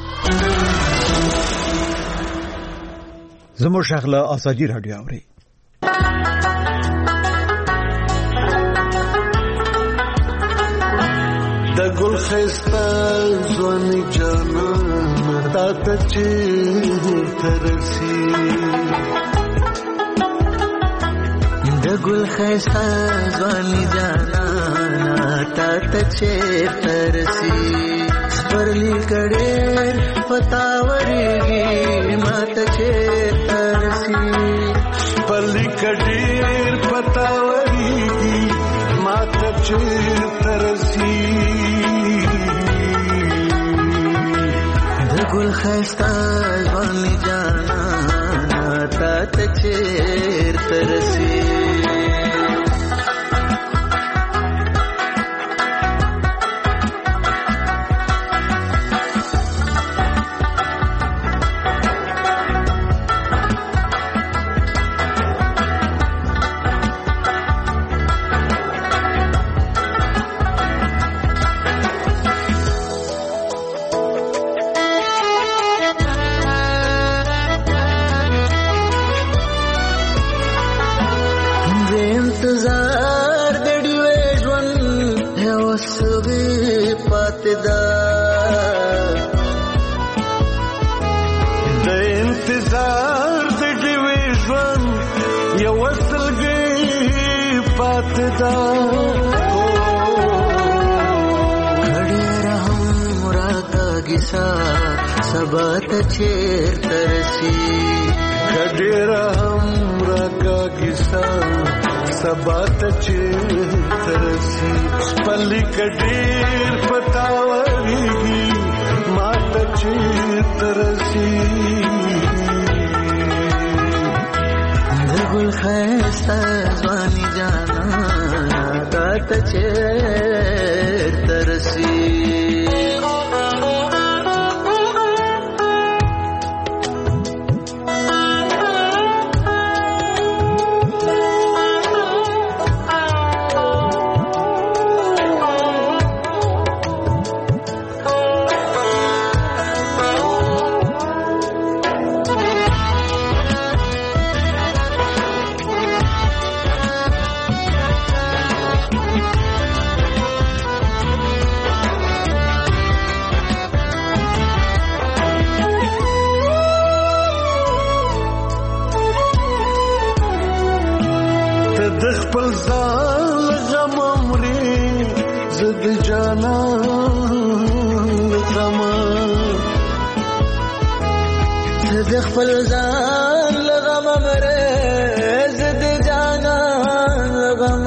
زموږ شغله ازادي رادیو اوري. د ګل خسته ځواني جانان تا ته چې ترسي د ګل خسته ځواني جانان تا ته چې ترسي پرلی کډېر پتاورېږي ما ته چې ترسي پرلی کډېر پتاورېږي ما ته چې ترسي ګل خسته ځواني جانا تا ته چیرته رسي انتظار دړي وې ژوند یو سوي پاتې دا د انتظار دړي وې ژوند یو سوي پاتې دا کړي رحم راته کیسه سبا ته چیر ترسي کړي رحم راته کیسه سبا ته چې ترسي پلي کډیر پتاوريږي ما ته چې ترسي د ګل خسته ځواني جانا تا ته چې ترسي خپل ځان غم مري زد جانا غم خپل ځان لغم مره زد جانان لغم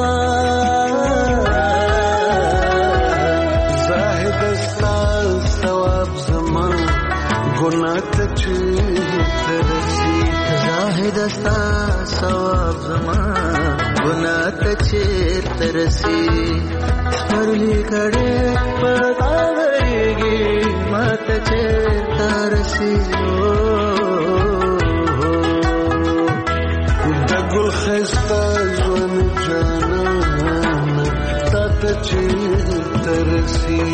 زاهد استال ثواب زمان ګناه ته چې ترسي زاهد استال ثواب زمان ګناه ته چې ترسي پرلی کړه پتاوريږي ماته چې ترسي د ګل خسته ژوند جانان ته چې ترسي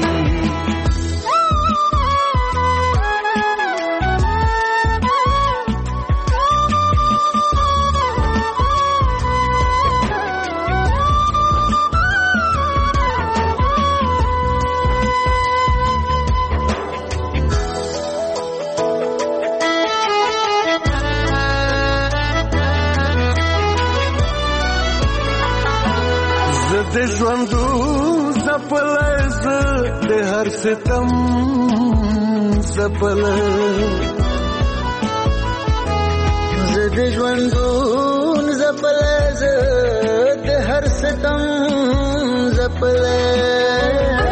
د ژوندو زپلای زه د هر ستم زپلای زه د ژوندو زپلای زه د هر ستم زپلای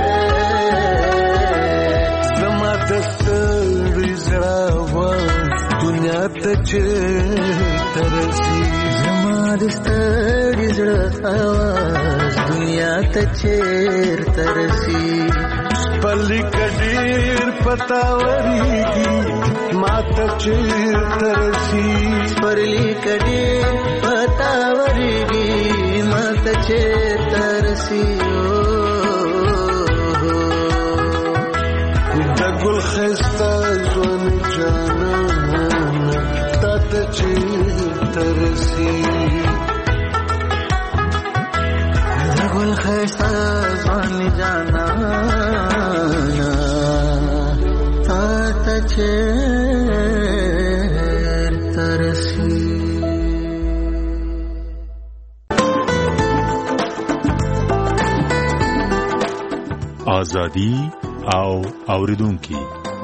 زما د ستړي زړه آواز دنیا ته چېرته رسي زما د ستړي زړه آواز دنیا ته چېرته رسي پلی کډیر پتاوريږي ماته چېرته رسي پلی کډیر پتاوريږي ماته چېرته رسي د ګل خسته ژوند جانان ته چېرته رسي ګل خسته ځوان جانانا تا ته چېرته رسي ازادي او اوریدونکي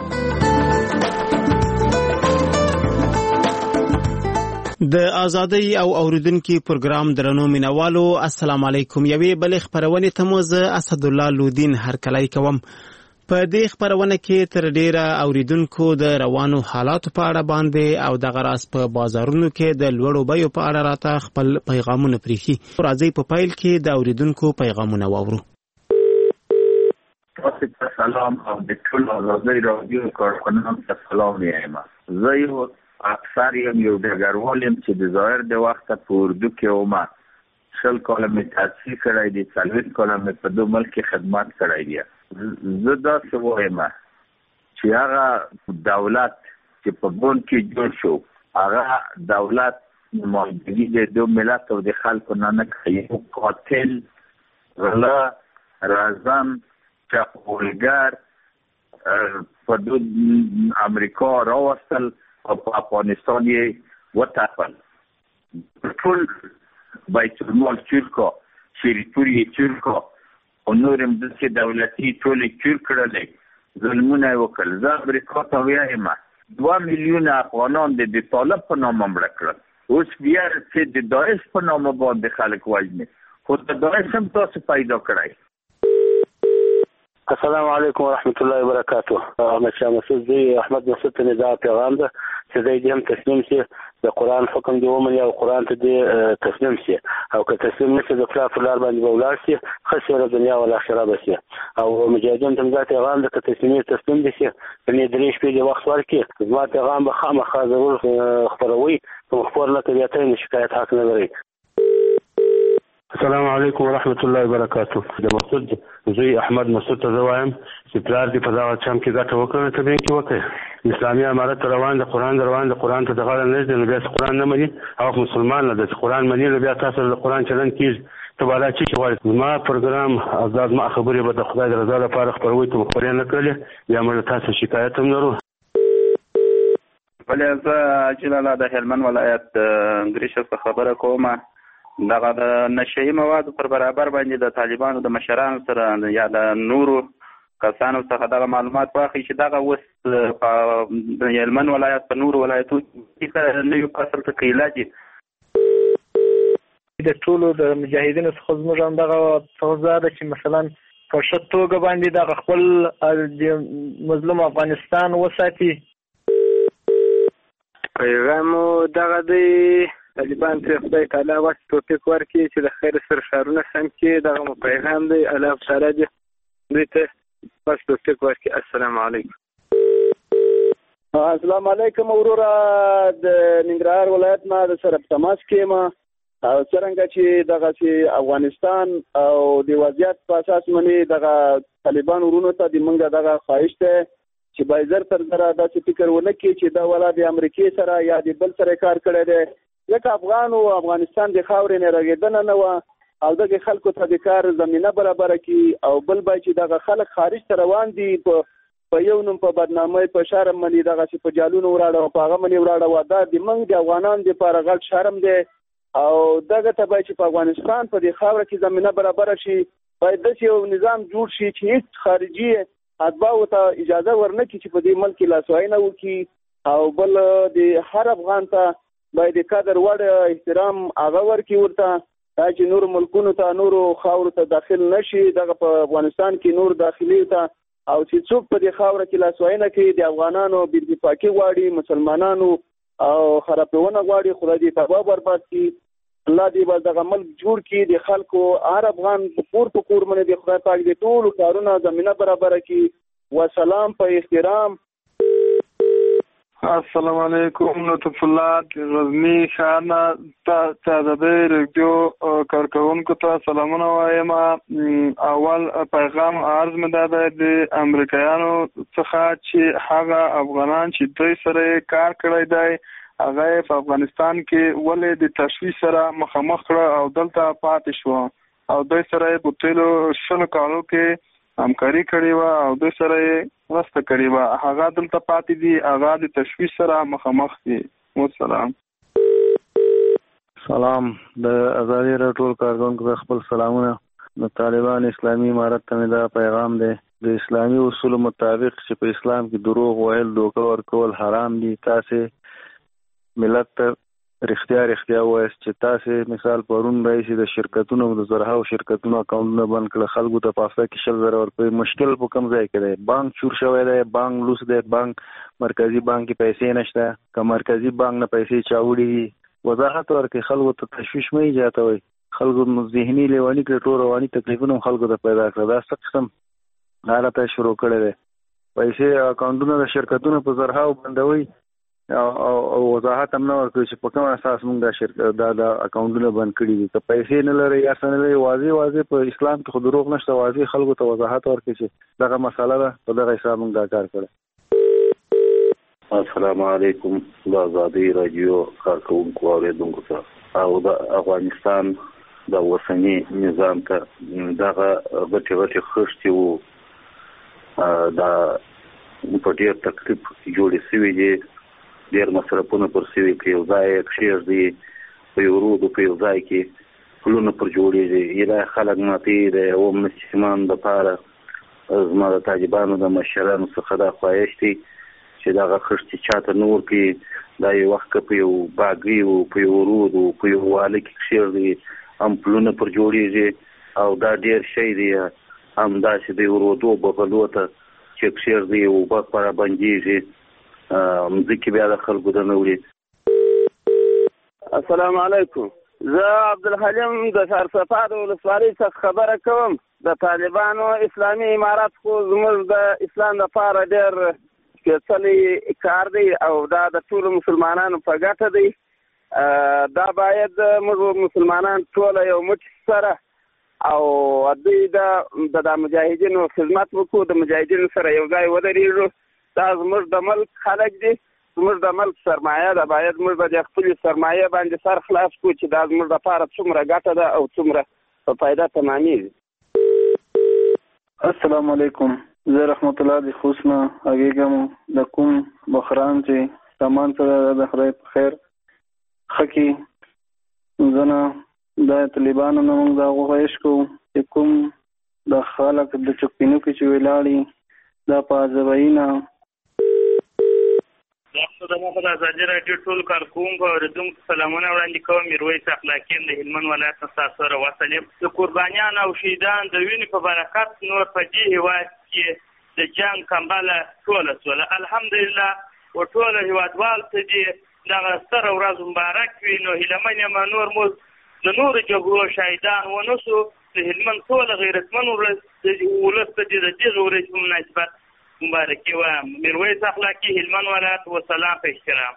د ازادۍ او اوریدونکو پروګرام درنو مینوالو السلام علیکم. یوې بلې خبرونه ته مو زه اسد الله لودین هرکلی کوم. په دې خبرونه کې تر ډیره اوریدونکو د روانو حالاتو په اړه باندې او د غراس په بازارونو کې د لوړو بیو په اړه راته خپل پیغامونه پریخي. راځي په پیل کې د اوریدونکو پیغامونه واورو. سلام او د ټول ازادۍ رادیو کارکنانو ته سلام وایم. زه یو اکثر یم یو ډګروال یم چې د ظاهر د وخته په اردو کې ومه شل کاله مې تحصیل کړی دی، څلوېښت کاله مې په دو ملک کې خدمت کړی دی. زه داسې وایم چې هغه دولت چې په بون کې جوړ شو هغه دولت نمایندګي د دو ملت او د خلکو نه نه کوي. یو قاتل، غله، رزم، چپاولګر په دو امریکا راوستل او په افغانستان یې وتپل. ټول بیت المال چورکا، شریپور یې چورکا او نور هم داسې دولتي ټول یې چور کړلی، ظلمونه یې وکړل. زه امریکا ته وایم دوه میلیونه افغانان د د طالب په نامه مړه کړل. اوس بیا چې د داعش په نامه باندې خلک وژني، خو د داعش هم تاسو پیدا کړی. السلام علیکم ورحمت الله وبرکاته. احمد شاه مسعود دی احمد مسعود ته دا پیغام ده چې دوی هم تسلیم شي، د قرآن حکم دی ومني او قرآن ته دی تسلیم شي، او که تسلیم نشي د خلاف لار باندې به ولاړ شي، خسر دنیا او آخرت به شي. او مجاهدین ته دا پیغام ده که تسلیم تسلیم دي شي په درې شپې د وخت ورکړي، زما پیغام به خامخا ضرور خبروي، کوم خبر نه کوي ته شکایت حق نه لري. السلام علیکم ورحمت الله وبرکاته. د مسعود زوی احمد مسعود ته زوایم چې پلار دې په دغه چم کې ګټه وکړه، ته به کې وکړي. اسلامي امارت روان د قران روان د قران ته دغه نه دي، نو بیا قران نه مني او مسلمان نه د قران مني، نو بیا تاسو د قران چلن کیږي ته بالا چې وایي. ما پروګرام آزاد ما خبرې به د خدای رضا لپاره خبروي ته خبرې نه کړلې، یا موږ تاسو شکایت هم لرو. بلې زه جلاله د هلمند ولایت ګریشس خبره کوم. دغه د نشهي موادو پر برابر باندې د طالبانو د مشرانو سره یا د نورو کسانو څخه دغه معلومات واخلي چې دغه اوس په هلمند ولایت په نورو ولایتونو کې نوي فصل ته علاج د ټولو د مجاهدینو څخه زموږ هم دغه توضیح ده چې مثلا په ښه توګه باندې دغه خپل مظلوم افغانستان وساتي. پیغام دغه دی طالبان ته خدای تعالی وس توفیق ورکړي چې د خیر سره ښارونه سم کړي. دغه مو پیغام دی. الله تعالی دې دوی ته بس توفیق ورکړي. السلام علیکم. السلام علیکم وروره. د ننګرهار ولایت نه د سره په تماس کې ما او څنګه چې دغه چې افغانستان او د وضعیت په اساس باندې دغه طالبان ورونو ته د منګه دغه خواهش ته چې بایزر تر سره داسې فکر ونه کړي چې دا ولا د امریکای سره یا د بل سره کار کړی دی. ځکه افغان او افغانستان د خاورې نه راګېدنه نه وه او دغه خلکو ته د کار زمینه برابره کړي او بل به چې دغه خلک خارج ته روان دي په یو نوم په بدنامۍ په شرم باندې دغه چې په جالونو وراړه او په هغه باندې وراړه دا د موږ د افغانانو دپاره غټ شرم دی او دغه ته باید چې په افغانستان په دې خاوره کې زمینه برابره شي. باید داسې یو نظام جوړ شي چې هېڅ خارجي اتباعو ته اجازه ورنه کړي چې په دې ملک کې لاسوهنه وکړي او بل د هر افغان ته باید د قدر وړ احترام هغه ورکړي ورته دا چې نور ملکونو ته نورو خاورو ته داخل نشي. دغه په افغانستان کې نور داخلي ته او چې څوک په دې خاوره کې لاسوهنه کوي د افغانانو بېاتفاقي غواړي مسلمانانو او خرابونه غواړي خدای دې تباه برباد کړي. الله دې به دغه ملک جوړ کړي. د خلکو هر افغان په کور په کور باندې د خدای پاک دې ټولو کارونه زمینه برابره کړي. وسلام په احترام. السلام علیکم. لطف الله غزنی خانه ته د دې ریډیو کارکونکو ته سلامونه وایم. اول پیغام عرض مې دا دی د امریکایانو څخه چې هغه افغانان چې دوی سره کار کړی دی هغه په افغانستان کې ولې د تشویش سره مخامخ کړه او دلته پاتې شو او دوی سره په تیلو شلو کالو کې همکاري کړې وه او دوی سره یې مرسته کړې وه. هغه دلته پاتې دي هغه د تشویش سره مخامخ دي. والسلام. سلام. د ازادي راډیو کارکونکو ته خپل سلامونه. د طالبان اسلامي امارت ته مې دا پیغام دی د اسلامي اصولو مطابق چې په اسلام کې دروغ ویل دوکه ورکول حرام دي. تاسې ملت ته رښتیا رښتیا وایست چې تاسې مثال پرون رئیسي د شرکتونو د زرهاو شرکتونو اکاونټونه بند کړه. خلکو ته په هفته کې شل زره ورکوي. مشکل په کوم ځای کې دی؟ بانک چور شوی دی، بانک لوس دی، بانک مرکزي بانک کې پیسې نشته. که مرکزي بانک نه پیسې چا وړي دي وضاحت ورکړي. خلکو ته تشویش مه ایجادوئ. خلکو ذهني لیوني کړي. ټول رواني تکلیفونه خلکو ته پیدا کړه. دا څه قسم حالت شروع کړی دی؟ پیسې اکاونټونه د شرکتونو په زرهاو بندوي او او وضاحت هم نه ورکوي چې په کوم اساس موږ دا شرکت دا د اکاونټونه بند کړي دي. که پیسې نه لري یا څه نه لري واضح واضح په اسلام کې خو دروغ نشته. واضح خلکو ته وضاحت ورکړي چې دغه مسله ده په دغه حساب موږ دا کار کړی. السلام علیکم. د ازادي راډیو کارکونکو اوریدونکو ته او د افغانستان د اوسني نظام ته دغه غټې غټې خښتې وو دا په ډېر تکلیف جوړې سوي دي. ډېر مصرفونه پر سوي په یو ځای کښېږدي په یو رودو په یو ځای کې پلونه پر جوړېږي. ایله خلک ماتې د اوم مسلمان دپاره زما د طالبانو د مشرانو څخه دا خواهش دی چې دغه خښتې چاته نه ورکړي. دا یو وخت که په یو باګي وو په یو رود وو په یو واله کې کښېږدي هم پلونه پر جوړېږي او دا ډېر شی دی. همداسې د یو رودو بغلو ته چې کښېږدي اوبه خورا بندېږي مځکې بیا د خلکو ته نه وړي. السلام علیکم. زه عبدالحلیم د سرسپا د ولسوالۍ څخه خبره کوم. د طالبانو اسلامي امارت خو زموږ د اسلام لپاره ډېر سپېڅلی کار دی او دا د ټولو مسلمانانو په ګټه دی. دا باید موږ مسلمانان ټوله یو موټي سره او دوی د مجاهدینو خدمت وکړو. د مجاهدینو سره یو ځای ودرېږو. دا زموږ د ملک خلک دي. زموږ د ملک سرمایه ده. باید موږ به د خپلې سرمایه باندې سر خلاص کړو چې دا زموږ لپاره څومره ګټه ده او څومره په فایده تمامېږي. السلام علیکم. زه رحمت الله د خوست نه غږېږم. د کوم بحران چې سامان سره د خدای په خیر ښه کړي. زه نه د طالبانو نه موږ دا غوښتنه کوو چې کوم د خلک د چوکینو کې چې ولاړی دا په ازوینا تاسو د مخه د ازادي راډیو ټول کارکونکو او ردونکو سلامونه وړاندې کوم. میرویس اخلاقی د هلمند ولایت څخه تاسو سره وصلیم. د قربانیان او شهیدان د وینې په برکت نور په دې هیواد کې د جنگ کمبله ټوله سوله. الحمدلله و ټول هیوادوال ته دې دغه ستره ورځ مبارک وي. نو هیله من نور مو د نورو جګړو شهیدان ونه سو د هلمند ټول غیرتمن ولس ته د دغه ورځې په مناسبت مبارکي وایم. میرویس اخلاقی هلمند ولایت و سلام په احترام.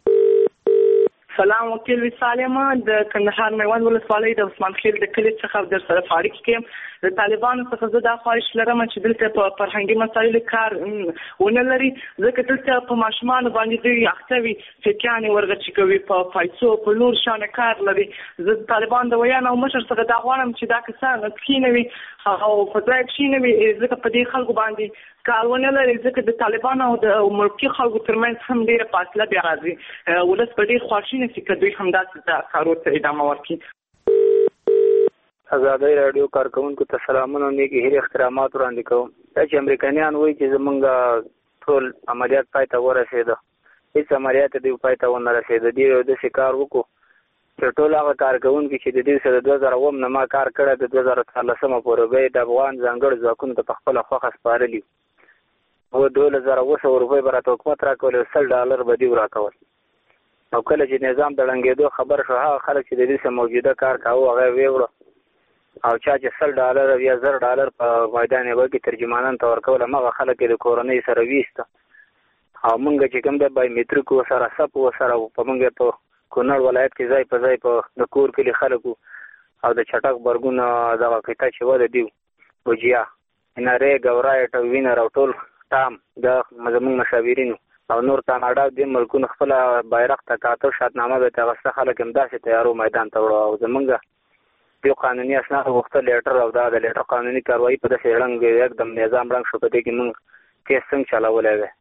سلام وکیل وسالم د کندهار میوند ولسوالۍ د عثمان خیل د کلي څخه در سره فارق کېم. د طالبانو څخه زه دا خواهش لرم چې دلته په فرهنګي مسایلو کار ونه لري، ځکه دلته په ماشومانو باندې دوی اخته وي، فقیانې ورغچې کوي، په پیسو په نور شانه کار لري. زه د طالبان د ویان او مشر څخه دا غواړم چې دا کسان کښېنوي او په ځای کښېنوي، ځکه په دې خلکو باندې کار ونه لري، ځکه د طالبانو او د ملکي خلکو ترمنځ هم ډېره فاصله بیا راځي. ولس په ډېر خواشینی شي که دوی همداسې دا کارو ته ادامه ورکړي. ازادي راډیو کارکونکو ته سلامونه او نیکې هیلې احترامات وړاندې کوم. دا چې امریکایان وایي چې زمونږ ټول عملیات پای ته ورسېده، هېڅ عملیات دوی پای ته ونه رسېده. دوی یو داسې کار وکړو چې ټول هغه کارکوونکي چې د دوی سره د دوه زره اووم نه ما کار کړی د دوه زره څوارلسمه پورې به یې د افغان ځانګړو ځواکونو ته په خپله خوښه سپارلي و. دولس زره اوه سوه روپۍ به راته حکومت راکول او سل ډالر به دوی راکول. او کله چې نظام د ړنګېدو خبر شو، هغه خلک چې د دوی سره موجوده کار کاوه هغه یې ویوړه، او چا چې سل ډالر او یا زر ډالر په میدان یوه کې ترجمانان ته ورکول، همغه خلک یې د کورنۍ سره ویسته. او موږ چې کوم د بایومیټریک ورسره سپ ورسره په موږ په کونړ ولایت کې ځای په ځای په د کور کلي خلکو او د چټک برګونه دغه قطعه چې وه د دوی وجیا انارې ګورایټ او وینر او ټول ټام د زموږ مشاورینو او نور کاناډا د ملکونو خپل بیرغ ته کاته شاتنامه به تغسته خلک هم داسې تیارو میدان ته وړو. او زمونږ یو قانوني اسناد غوښتل لیټر او دا د لیټر قانوني کاروایي په داسې ړنګ یکدم نظام ړنګ شو. په دې کې موږ کیس څنګه چلولی دی.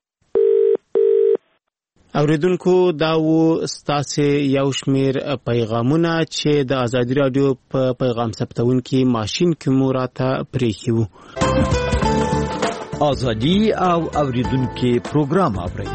اوریدونکو دا و ستاسې یو شمیر پیغامونه چې د ازادي راډیو په پیغام ثبتونکي ماشین کې مو راته پرېښي وو. ازادي او اوریدونکو پروګرام اورئ.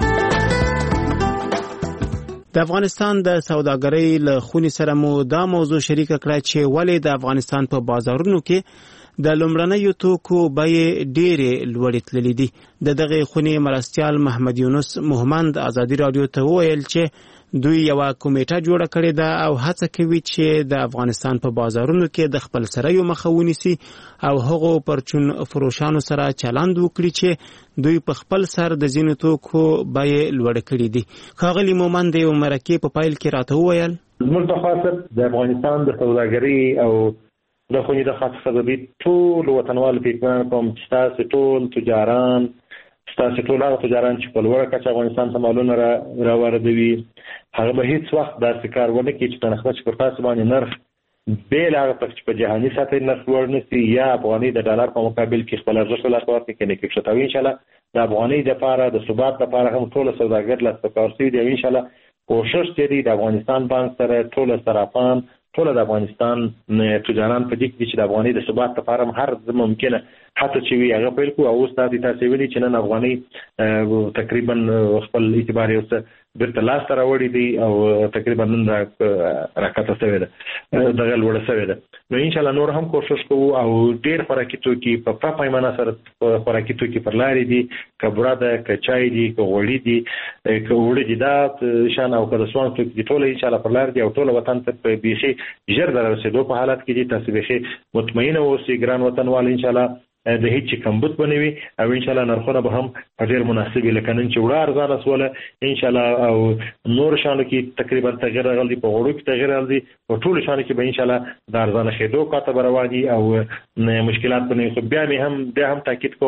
د افغانستان د سوداګرۍ له خونې سره مو دا موضوع شریک کړه چې ولې د افغانستان په بازارونو کې د لومړنیو توکو بیې ډېرې لوړې تللې دي. د دغې خونې مرستیال محمد یونس محمد ازادي راډیو ته وویل چې دوی یوه کمیټه جوړه کړې ده او هڅه کوي چې د افغانستان په بازارونو کې د خپل سریو مخه ونیسي او هغو پرچون فروشانو سره چلند وکړي چې دوی په خپل سر د ځینو توکو بیې لوړې کړې دي. ښاغلي مومند د یو مرکې په پیل کې راته وویل زموږ په خاطر د افغانستان د سوداګرۍ او د خونې د خاص خبري ټول وطنوال پیغام کوم چې تاسو ټول تجاران تاسو ټول هغه تجاران چې په لوړه کچه افغانستان ته مالونه را راوړي هغه به هیڅ وخت داسې کار ونه کړي چې په نسبت پر تاسو باندې نرخ بیل هغه په جهاني سطح نرخ لوړ نشي یا افغاني د ډالر په مقابل کې خپل ارزښت لا ورته کې کې شته. ان شاء الله د افغاني د لپاره د ثبات لپاره هم ټول سوداګر لا ستاسو دی. ان شاء الله کوشش کوي د افغانستان بانک سره ټول صرافان ټول د افغانستان تجاران په دې کې چې د افغاني د ثبات لپاره هر ممکنه حتی چې وی هغه پیل کو او اوس د تاسو ویلي چې نن افغاني تقریبا خپل اعتبار یو څه برته لاس ته راوړي دي او تقریبا نن راکته شوی ده دغه لوړه شوی ده. نو ان شاء الله نور هم کوشش کوو او ډیر خوراکي توکي په په پیمانه سره خوراکي توکي پر لارې دي، کبره ده، کچای دي، کوغړی دي، کوغړی دي دا شان او کله سوان توکي ټول ان شاء الله پر لارې دي او ټول وطن ته په بيخي ژر درسېدو په حالت کې دي. تاسو به مطمئن اوسئ ګران وطنوال ان شاء الله د هیڅ کمبود بنوي او ان شاء الله نرخونه به هم ډیر مناسب لکه نن چې وړه ارزانه سواله ان شاء الله او نور شانو کې تقریبا تغیر راغلي په وړو کې تغیر راغلي او ټول شانو کې به ان شاء الله د ارزانه خېدو کاته بروادي او مشکلات بنوي. خو بیا مې هم بیا هم تاکید کوم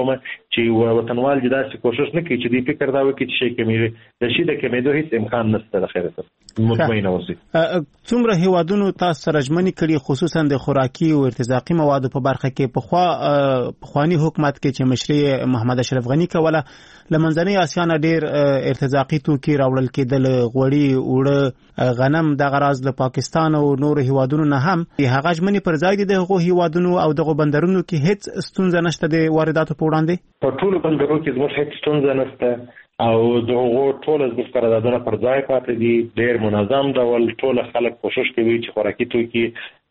چې وطنوال دې داسې کوشش نه کوي چې دې فکر دا وکړي چې شي کمیږي د شي د کمیدو هیڅ امکان نشته د خیرته مطمئن اوسئ. څومره هیوادونو تاسو سره ژمنې کړي خصوصا د خوراکي او ارتزاقي موادو په برخه کې په خوا پخوانی حکومت کې چې مشري محمد اشرف غنی کوله لمنځنۍ اسیا نه ډیر ارتزاقي توکي راوړل کېدل غوړي اوړه غنم د غراز له پاکستان او نور هیوادونو نه هم هغه ژمنې پر ځای دي د هغو هیوادونو او دغه بندرونو کې هیڅ ستونزه نشته د وارداتو په وړاندې. په ټولو بندرونو کې زموږ هیڅ ستونزه نشته او دغه ټول زموږ قراردادونه پر ځای پاتې دي. ډیر منظم ډول ټول خلک کوشش کوي چې خوراکي توکي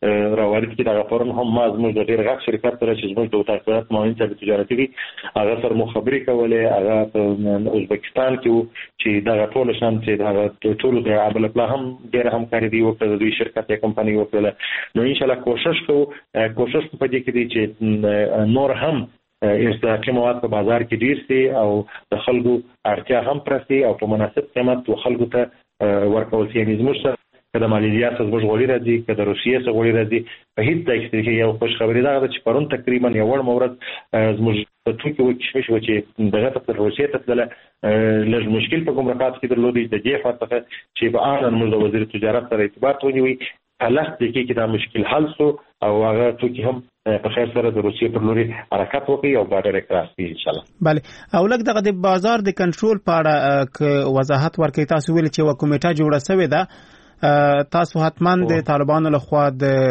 راوړل کړي. دغه پرون هم ما زموږ د ډیر غټ شرکت سره چې زموږ د تجارت معاون څخه تجارتي دي هغه سره مخابري کولې هغه په ازبکستان کې چې دغه ټول شان چې دغه ټول د عبل الله هم ډیر همکاري دی وکړه د دوی شرکت یا کمپنۍ وکړه. نو ان شاء الله کوشش کوو کوشش په دې کې دي چې نور هم ارتزاقي مواد په بازار کې ډیر سي او د خلکو اړتیا هم پرسي او په مناسب قیمت خلکو ته ورکول شي. زموږ سره که د مالیزیا څخه زموږ غوړي راځي که د روسیې څخه غوړي راځي په هیڅ ځای کې یو خوش خبري دا ده چې پرون تقریبا یو وړ مورد زموږ توکي وکشمش و چې دغه ته روسیې ته تلله لږ مشکل په ګمرکات کې درلودي د دې خوا څخه چې په اړه موږ د وزیر تجارت سره ارتباط ونیوي په لږ دقیقې کې دا مشکل حل شو او هغه توکي هم په خیر سره د روسیې پر لوري حرکت وکړي او بارډر یې کراس کړي ان شاء الله. بله او لکه دغه د بازار د کنټرول په اړه وضاحت ورکړئ. تاسو ویل چې یوه کمیټه جوړه شوې ده تاسو حتما د طالبانو لخوا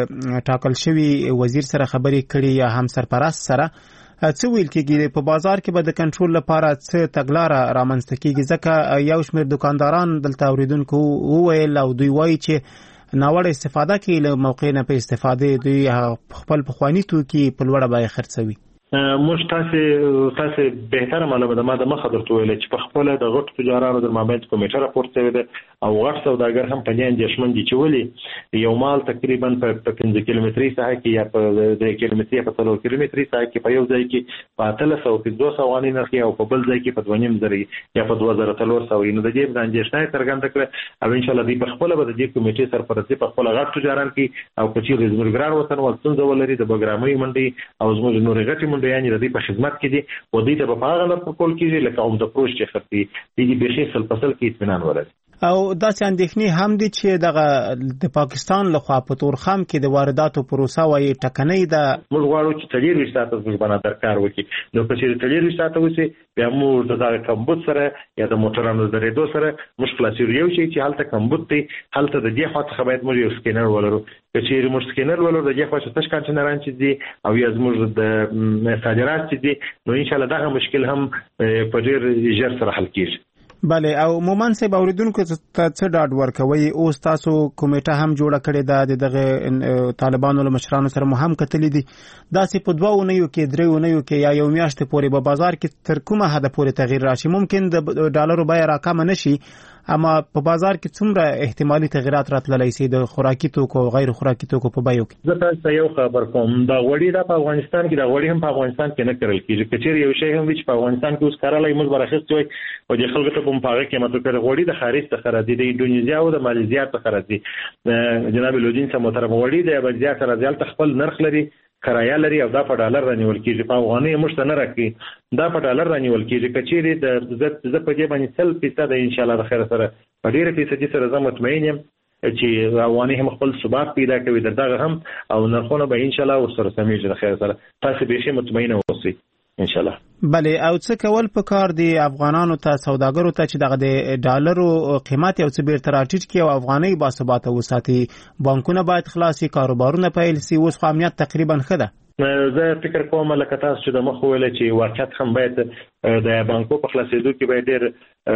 د ټاکل شوي وزیر سره خبرې کړي یا هم سرپرست سره څه ویل کېږي په بازار کې به د کنټرول لپاره څه تګلاره رامنځته کېږي ځکه یو شمېر دکانداران دلته اوریدونکو وویل او دوی وایي چې ناوړه استفاده کوي له موقع نه په استفاده دوی خپل پخواني توکي په لوړه بیه خرڅوي. موږ تاسو تاسو بهتره معلومه ده ما د مخه درته ویل چې په خپل د غټ تجارانو در مابین کمیټه راپورټ شوی ده او غټ سوداګر هم په دې اندېښمن دي چې ولې یو مال تقریبا په پنځه کیلومتري ساحه کې یا په درې کیلومتري په څلور کیلومتري ساحه کې په یو ځای کې په اتلس او پنځوس سوه افغانۍ نرخ او په بل ځای کې په دوه نیم زره یا په دوه زره څلور سوه نو د دې د اندېښنې څرګنده کړه او ان شاء الله دوی په خپل به د دې کمیټې سرپرستي په خپل غټ تجاران کې او په چې زموږ ګران وطن ولڅون ولري د بګرامي منډي او زموږ نور غټي منډي یعنی د دې په خدمت کې دي او دوی ته په هغه نه پکول کېږي لکه هم د پروژ چې خرتي دي به شي سل فصل کې اطمینان ولري. او داسې اندېښنې هم دي چې دغه د پاکستان لخوا په تورخم کې د وارداتو پروسه وایي ټکنۍ ده. موږ غواړو چې څلور ساعته زموږ باندې درکار وکړي نو که چې څلور ساعته وشي بیا موږ د دغه کمبود سره یا د موټرانو درېدو سره موږ خلاصېږو یو شي چې هلته کمبود دی هلته د دې خوا څخه باید موږ یو سکینر ولرو که چې موږ سکینر ولرو د دې خوا چې تش کانټینران چې دي او یا زموږ د صادرات چې دي نو ان شاء الله دغه مشکل هم په ډېر ژر سره حل کېږي. بله او مومن صاحب اوریدونکو ته څه ډاډ ورکوي اوس تاسو کمیټه هم جوړه کړې ده د دغه طالبانو له مشرانو سره مو هم کتلې دي داسې په دوه اونیو کې درې اونیو کې یا یو میاشتې پورې به بازار کې تر کومه حده پورې تغییر راشي ممکن د ډالرو بیه راکمه نشي اما په بازار کې څومره احتمالي تغیرات راتللی شي د خوراکي توکو او غیر خوراکي توکو په بیو کې؟ زه تاسو یو خبر کوم دا غوړي د افغانستان کې د غوړي هم په افغانستان کې نه کرل کېږي کچېر یو شی هم چې په افغانستان کې اوس کارلای موږ برخصت وي او د خلکو ته په پاغه کې ماته کړ غوړي د خارج څخه راځي د انډونیزیا او د مالیزیا څخه راځي. جناب لودین سم محترم غوړي د مالیزیا سره ځل خپل نرخ لري کرایه لري او دا په ډالر رانیول کېږي په افغاني مشته نه راکړي دا په ډالر رانیول کېږي کچېری د زه په دې باندې سل فیصد ان شاء الله د خیر سره په ډیره فیصدي سره زه مطمئن یم چې افغاني هم خپل ثبات پیدا کوي دغه هم او نرخونه به ان شاء الله ورسره سمېږي د خیر سره تاسو به شي مطمئن اوسئ ان شاء الله. بله او څه کول په کار دی افغانانو ته سوداګرو ته چې دغه د ډالرو قیمت یو څه بیرته راټیټ کړي او افغانۍ باثباته وساتي بانکونه باید خلاصي کاروبارونه پیل شي اوس خو امنیت تقریبا ښه ده. زه فکر کوم لکه تاسو چې د مخ ویل چې واقعیت هم باید د بانکو په خلاصېدو کې باید ډېر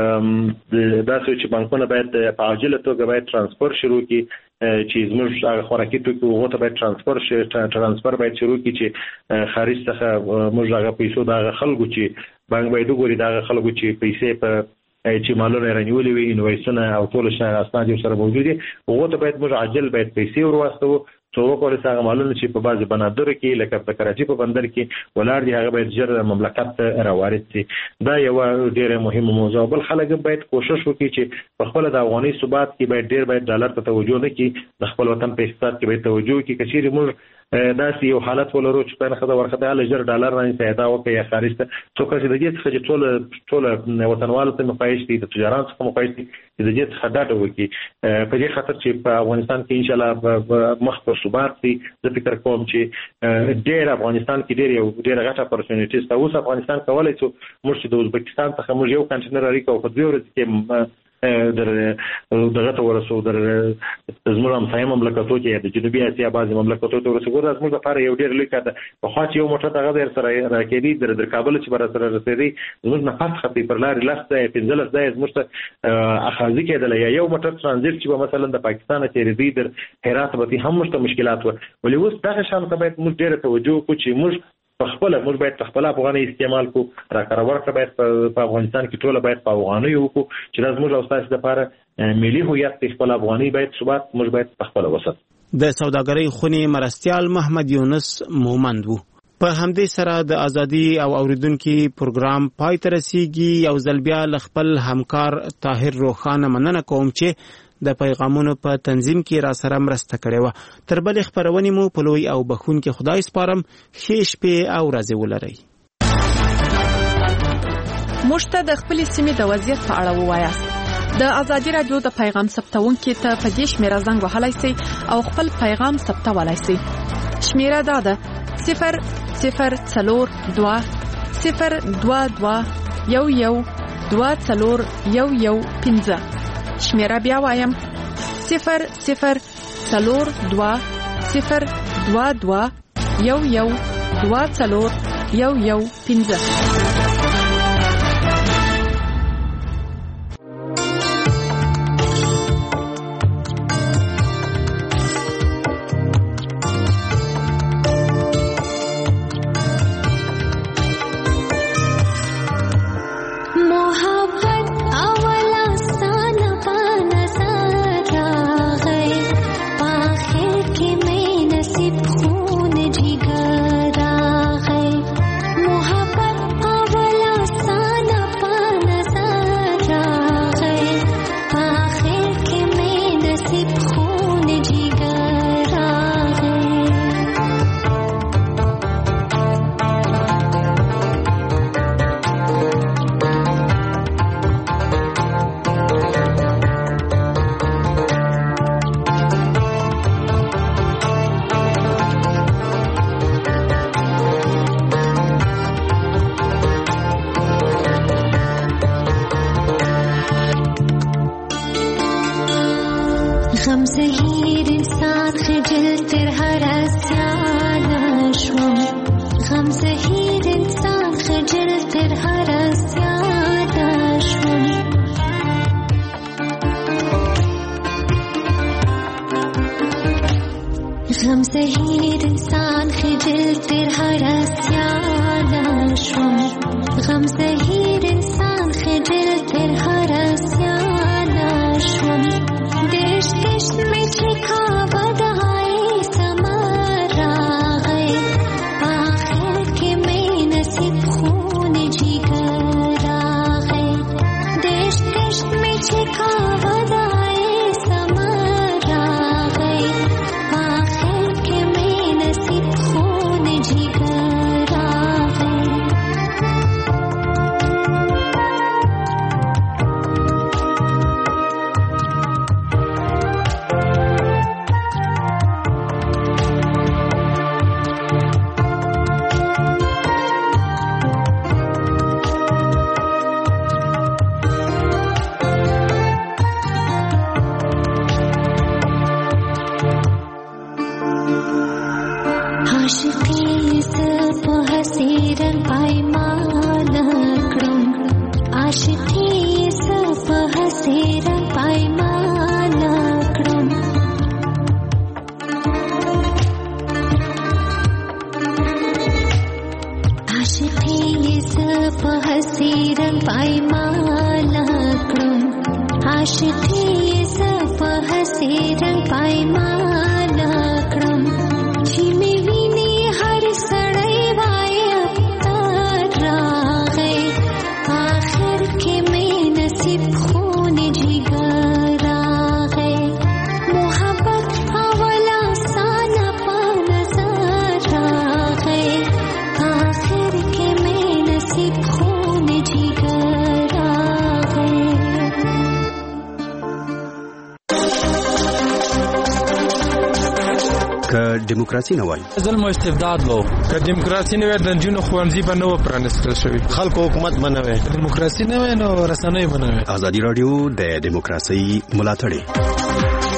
داسې چې بانکونه باید په عاجله توګه باید ترانسفر شروع کړي چې زموږ خوراکي توکي هغو ته باید ترانسفر شي ترانسفر باید شروع کړي چې خارج څخه موږ هغه پیسو د هغه خلکو چې بانک باید وګوري د هغه خلکو چې پیسې په چې مالونه رانیولې وي انوایسونه او ټول شیان اسناد یې سره موجود دي هغو ته باید موږ عاجل باید پیسې ور واستوو څو وکړو چې هغه مالونه چې په بعضې بنادرو کې لکه په کراچي په بندر کې ولاړ دي هغه باید ژر مملکت ته راوارد شي. دا یوه ډېره مهمه موضوع بل خلک باید کوشش وکړي چې په خپله د افغاني ثبات کې باید ډېر باید ډالر ته توجه نه کړي د خپل وطن په اقتصاد کې باید توجه وکړي که چیرې موږ داسې یو حالت ولرو چې په خدای ورخه د لجر ډالر نه پیدا وکړي یا خارج ته څوک چې د دې څخه چې ټول ټول وطنوالو ته مخایش دي د تجارت څخه مخایش دي د دې څخه ډاډه وکړي په دې خاطر چې په افغانستان کې ان شاء الله مخ په ثبات دي. زه فکر کوم چې ډېر افغانستان کې ډېر یو ډېر غټه اپورچونټیز ته اوس افغانستان کولای شي موږ چې د ازبکستان څخه موږ یو کنټینر اړیکه او په دوه ورځې کې در دغه ته ورسو در زموږ همسایه مملکتو کې د جنوبي اسیا بعضې مملکتو ته ورسو ګوره زموږ لپاره یو ډېر لوی کار ده. پخوا چې یو موټر دغه در سره راکېدي در در کابل چې به را سره رسېدی زموږ نه پس خطي پر لارې لس ځایه پنځلس ځایه زموږ ته اخاذي کېدله یا یو موټر ترانزیټ چې به مثلا د پاکستانه تېرېدی در هرات به هم موږ ته مشکلات وه. ولې اوس دغه شیانو ته باید موږ ډېره توجه وکړو چې موږ خپل موږ باید خپل افغاني استعمال کو راکړه ورکړه باید په افغانستان کې ټول باید په افغاني وکړو چې دا زموږ او تاسو لپاره ملي هویت خپل افغاني باید ثبات موږ باید خپل وسط. د سوداګرۍ خونی مرستيال محمد یونس مومند وو. په همدې سره د ازادي او اوریدونکو پروګرام پای ته رسیدي. یو ځل بیا خپل همکار طاهر روخانه مننه کوم چې د پیغامونو په تنظیم کې را سره مرسته کړې و. تر بل خبرونې مو په لوی او بخون کې خدای سپارم. ښه شپه او ورځ ولرئ. مشته د خپل سیمې د وضعیت په اړه ووایاست. د ازادي رادیو د پیغام ثبتونکو ته په دې شمیره زنګ وهلای شئ او خپل پیغام ثبتولای شئ. شمیره دا ده صفر صفر څلور دوه صفر دوه دوه یو یو دوه څلور یو یو پنځه. شمیره بیا وایم صفر صفر څلور دوه صفر دوه دوه یو یو دوه څلور یو یو پنځه. دیموکراسي نه وای ظلم او استبداد لو که دیموکراسي نه وای د جنونو خوانځي به نو پرانستل شوی خلکو حکومت بنوي دیموکراسي نه وای نو رسنۍ بنوي ازادي رادیو د دیموکراسي ملاتړ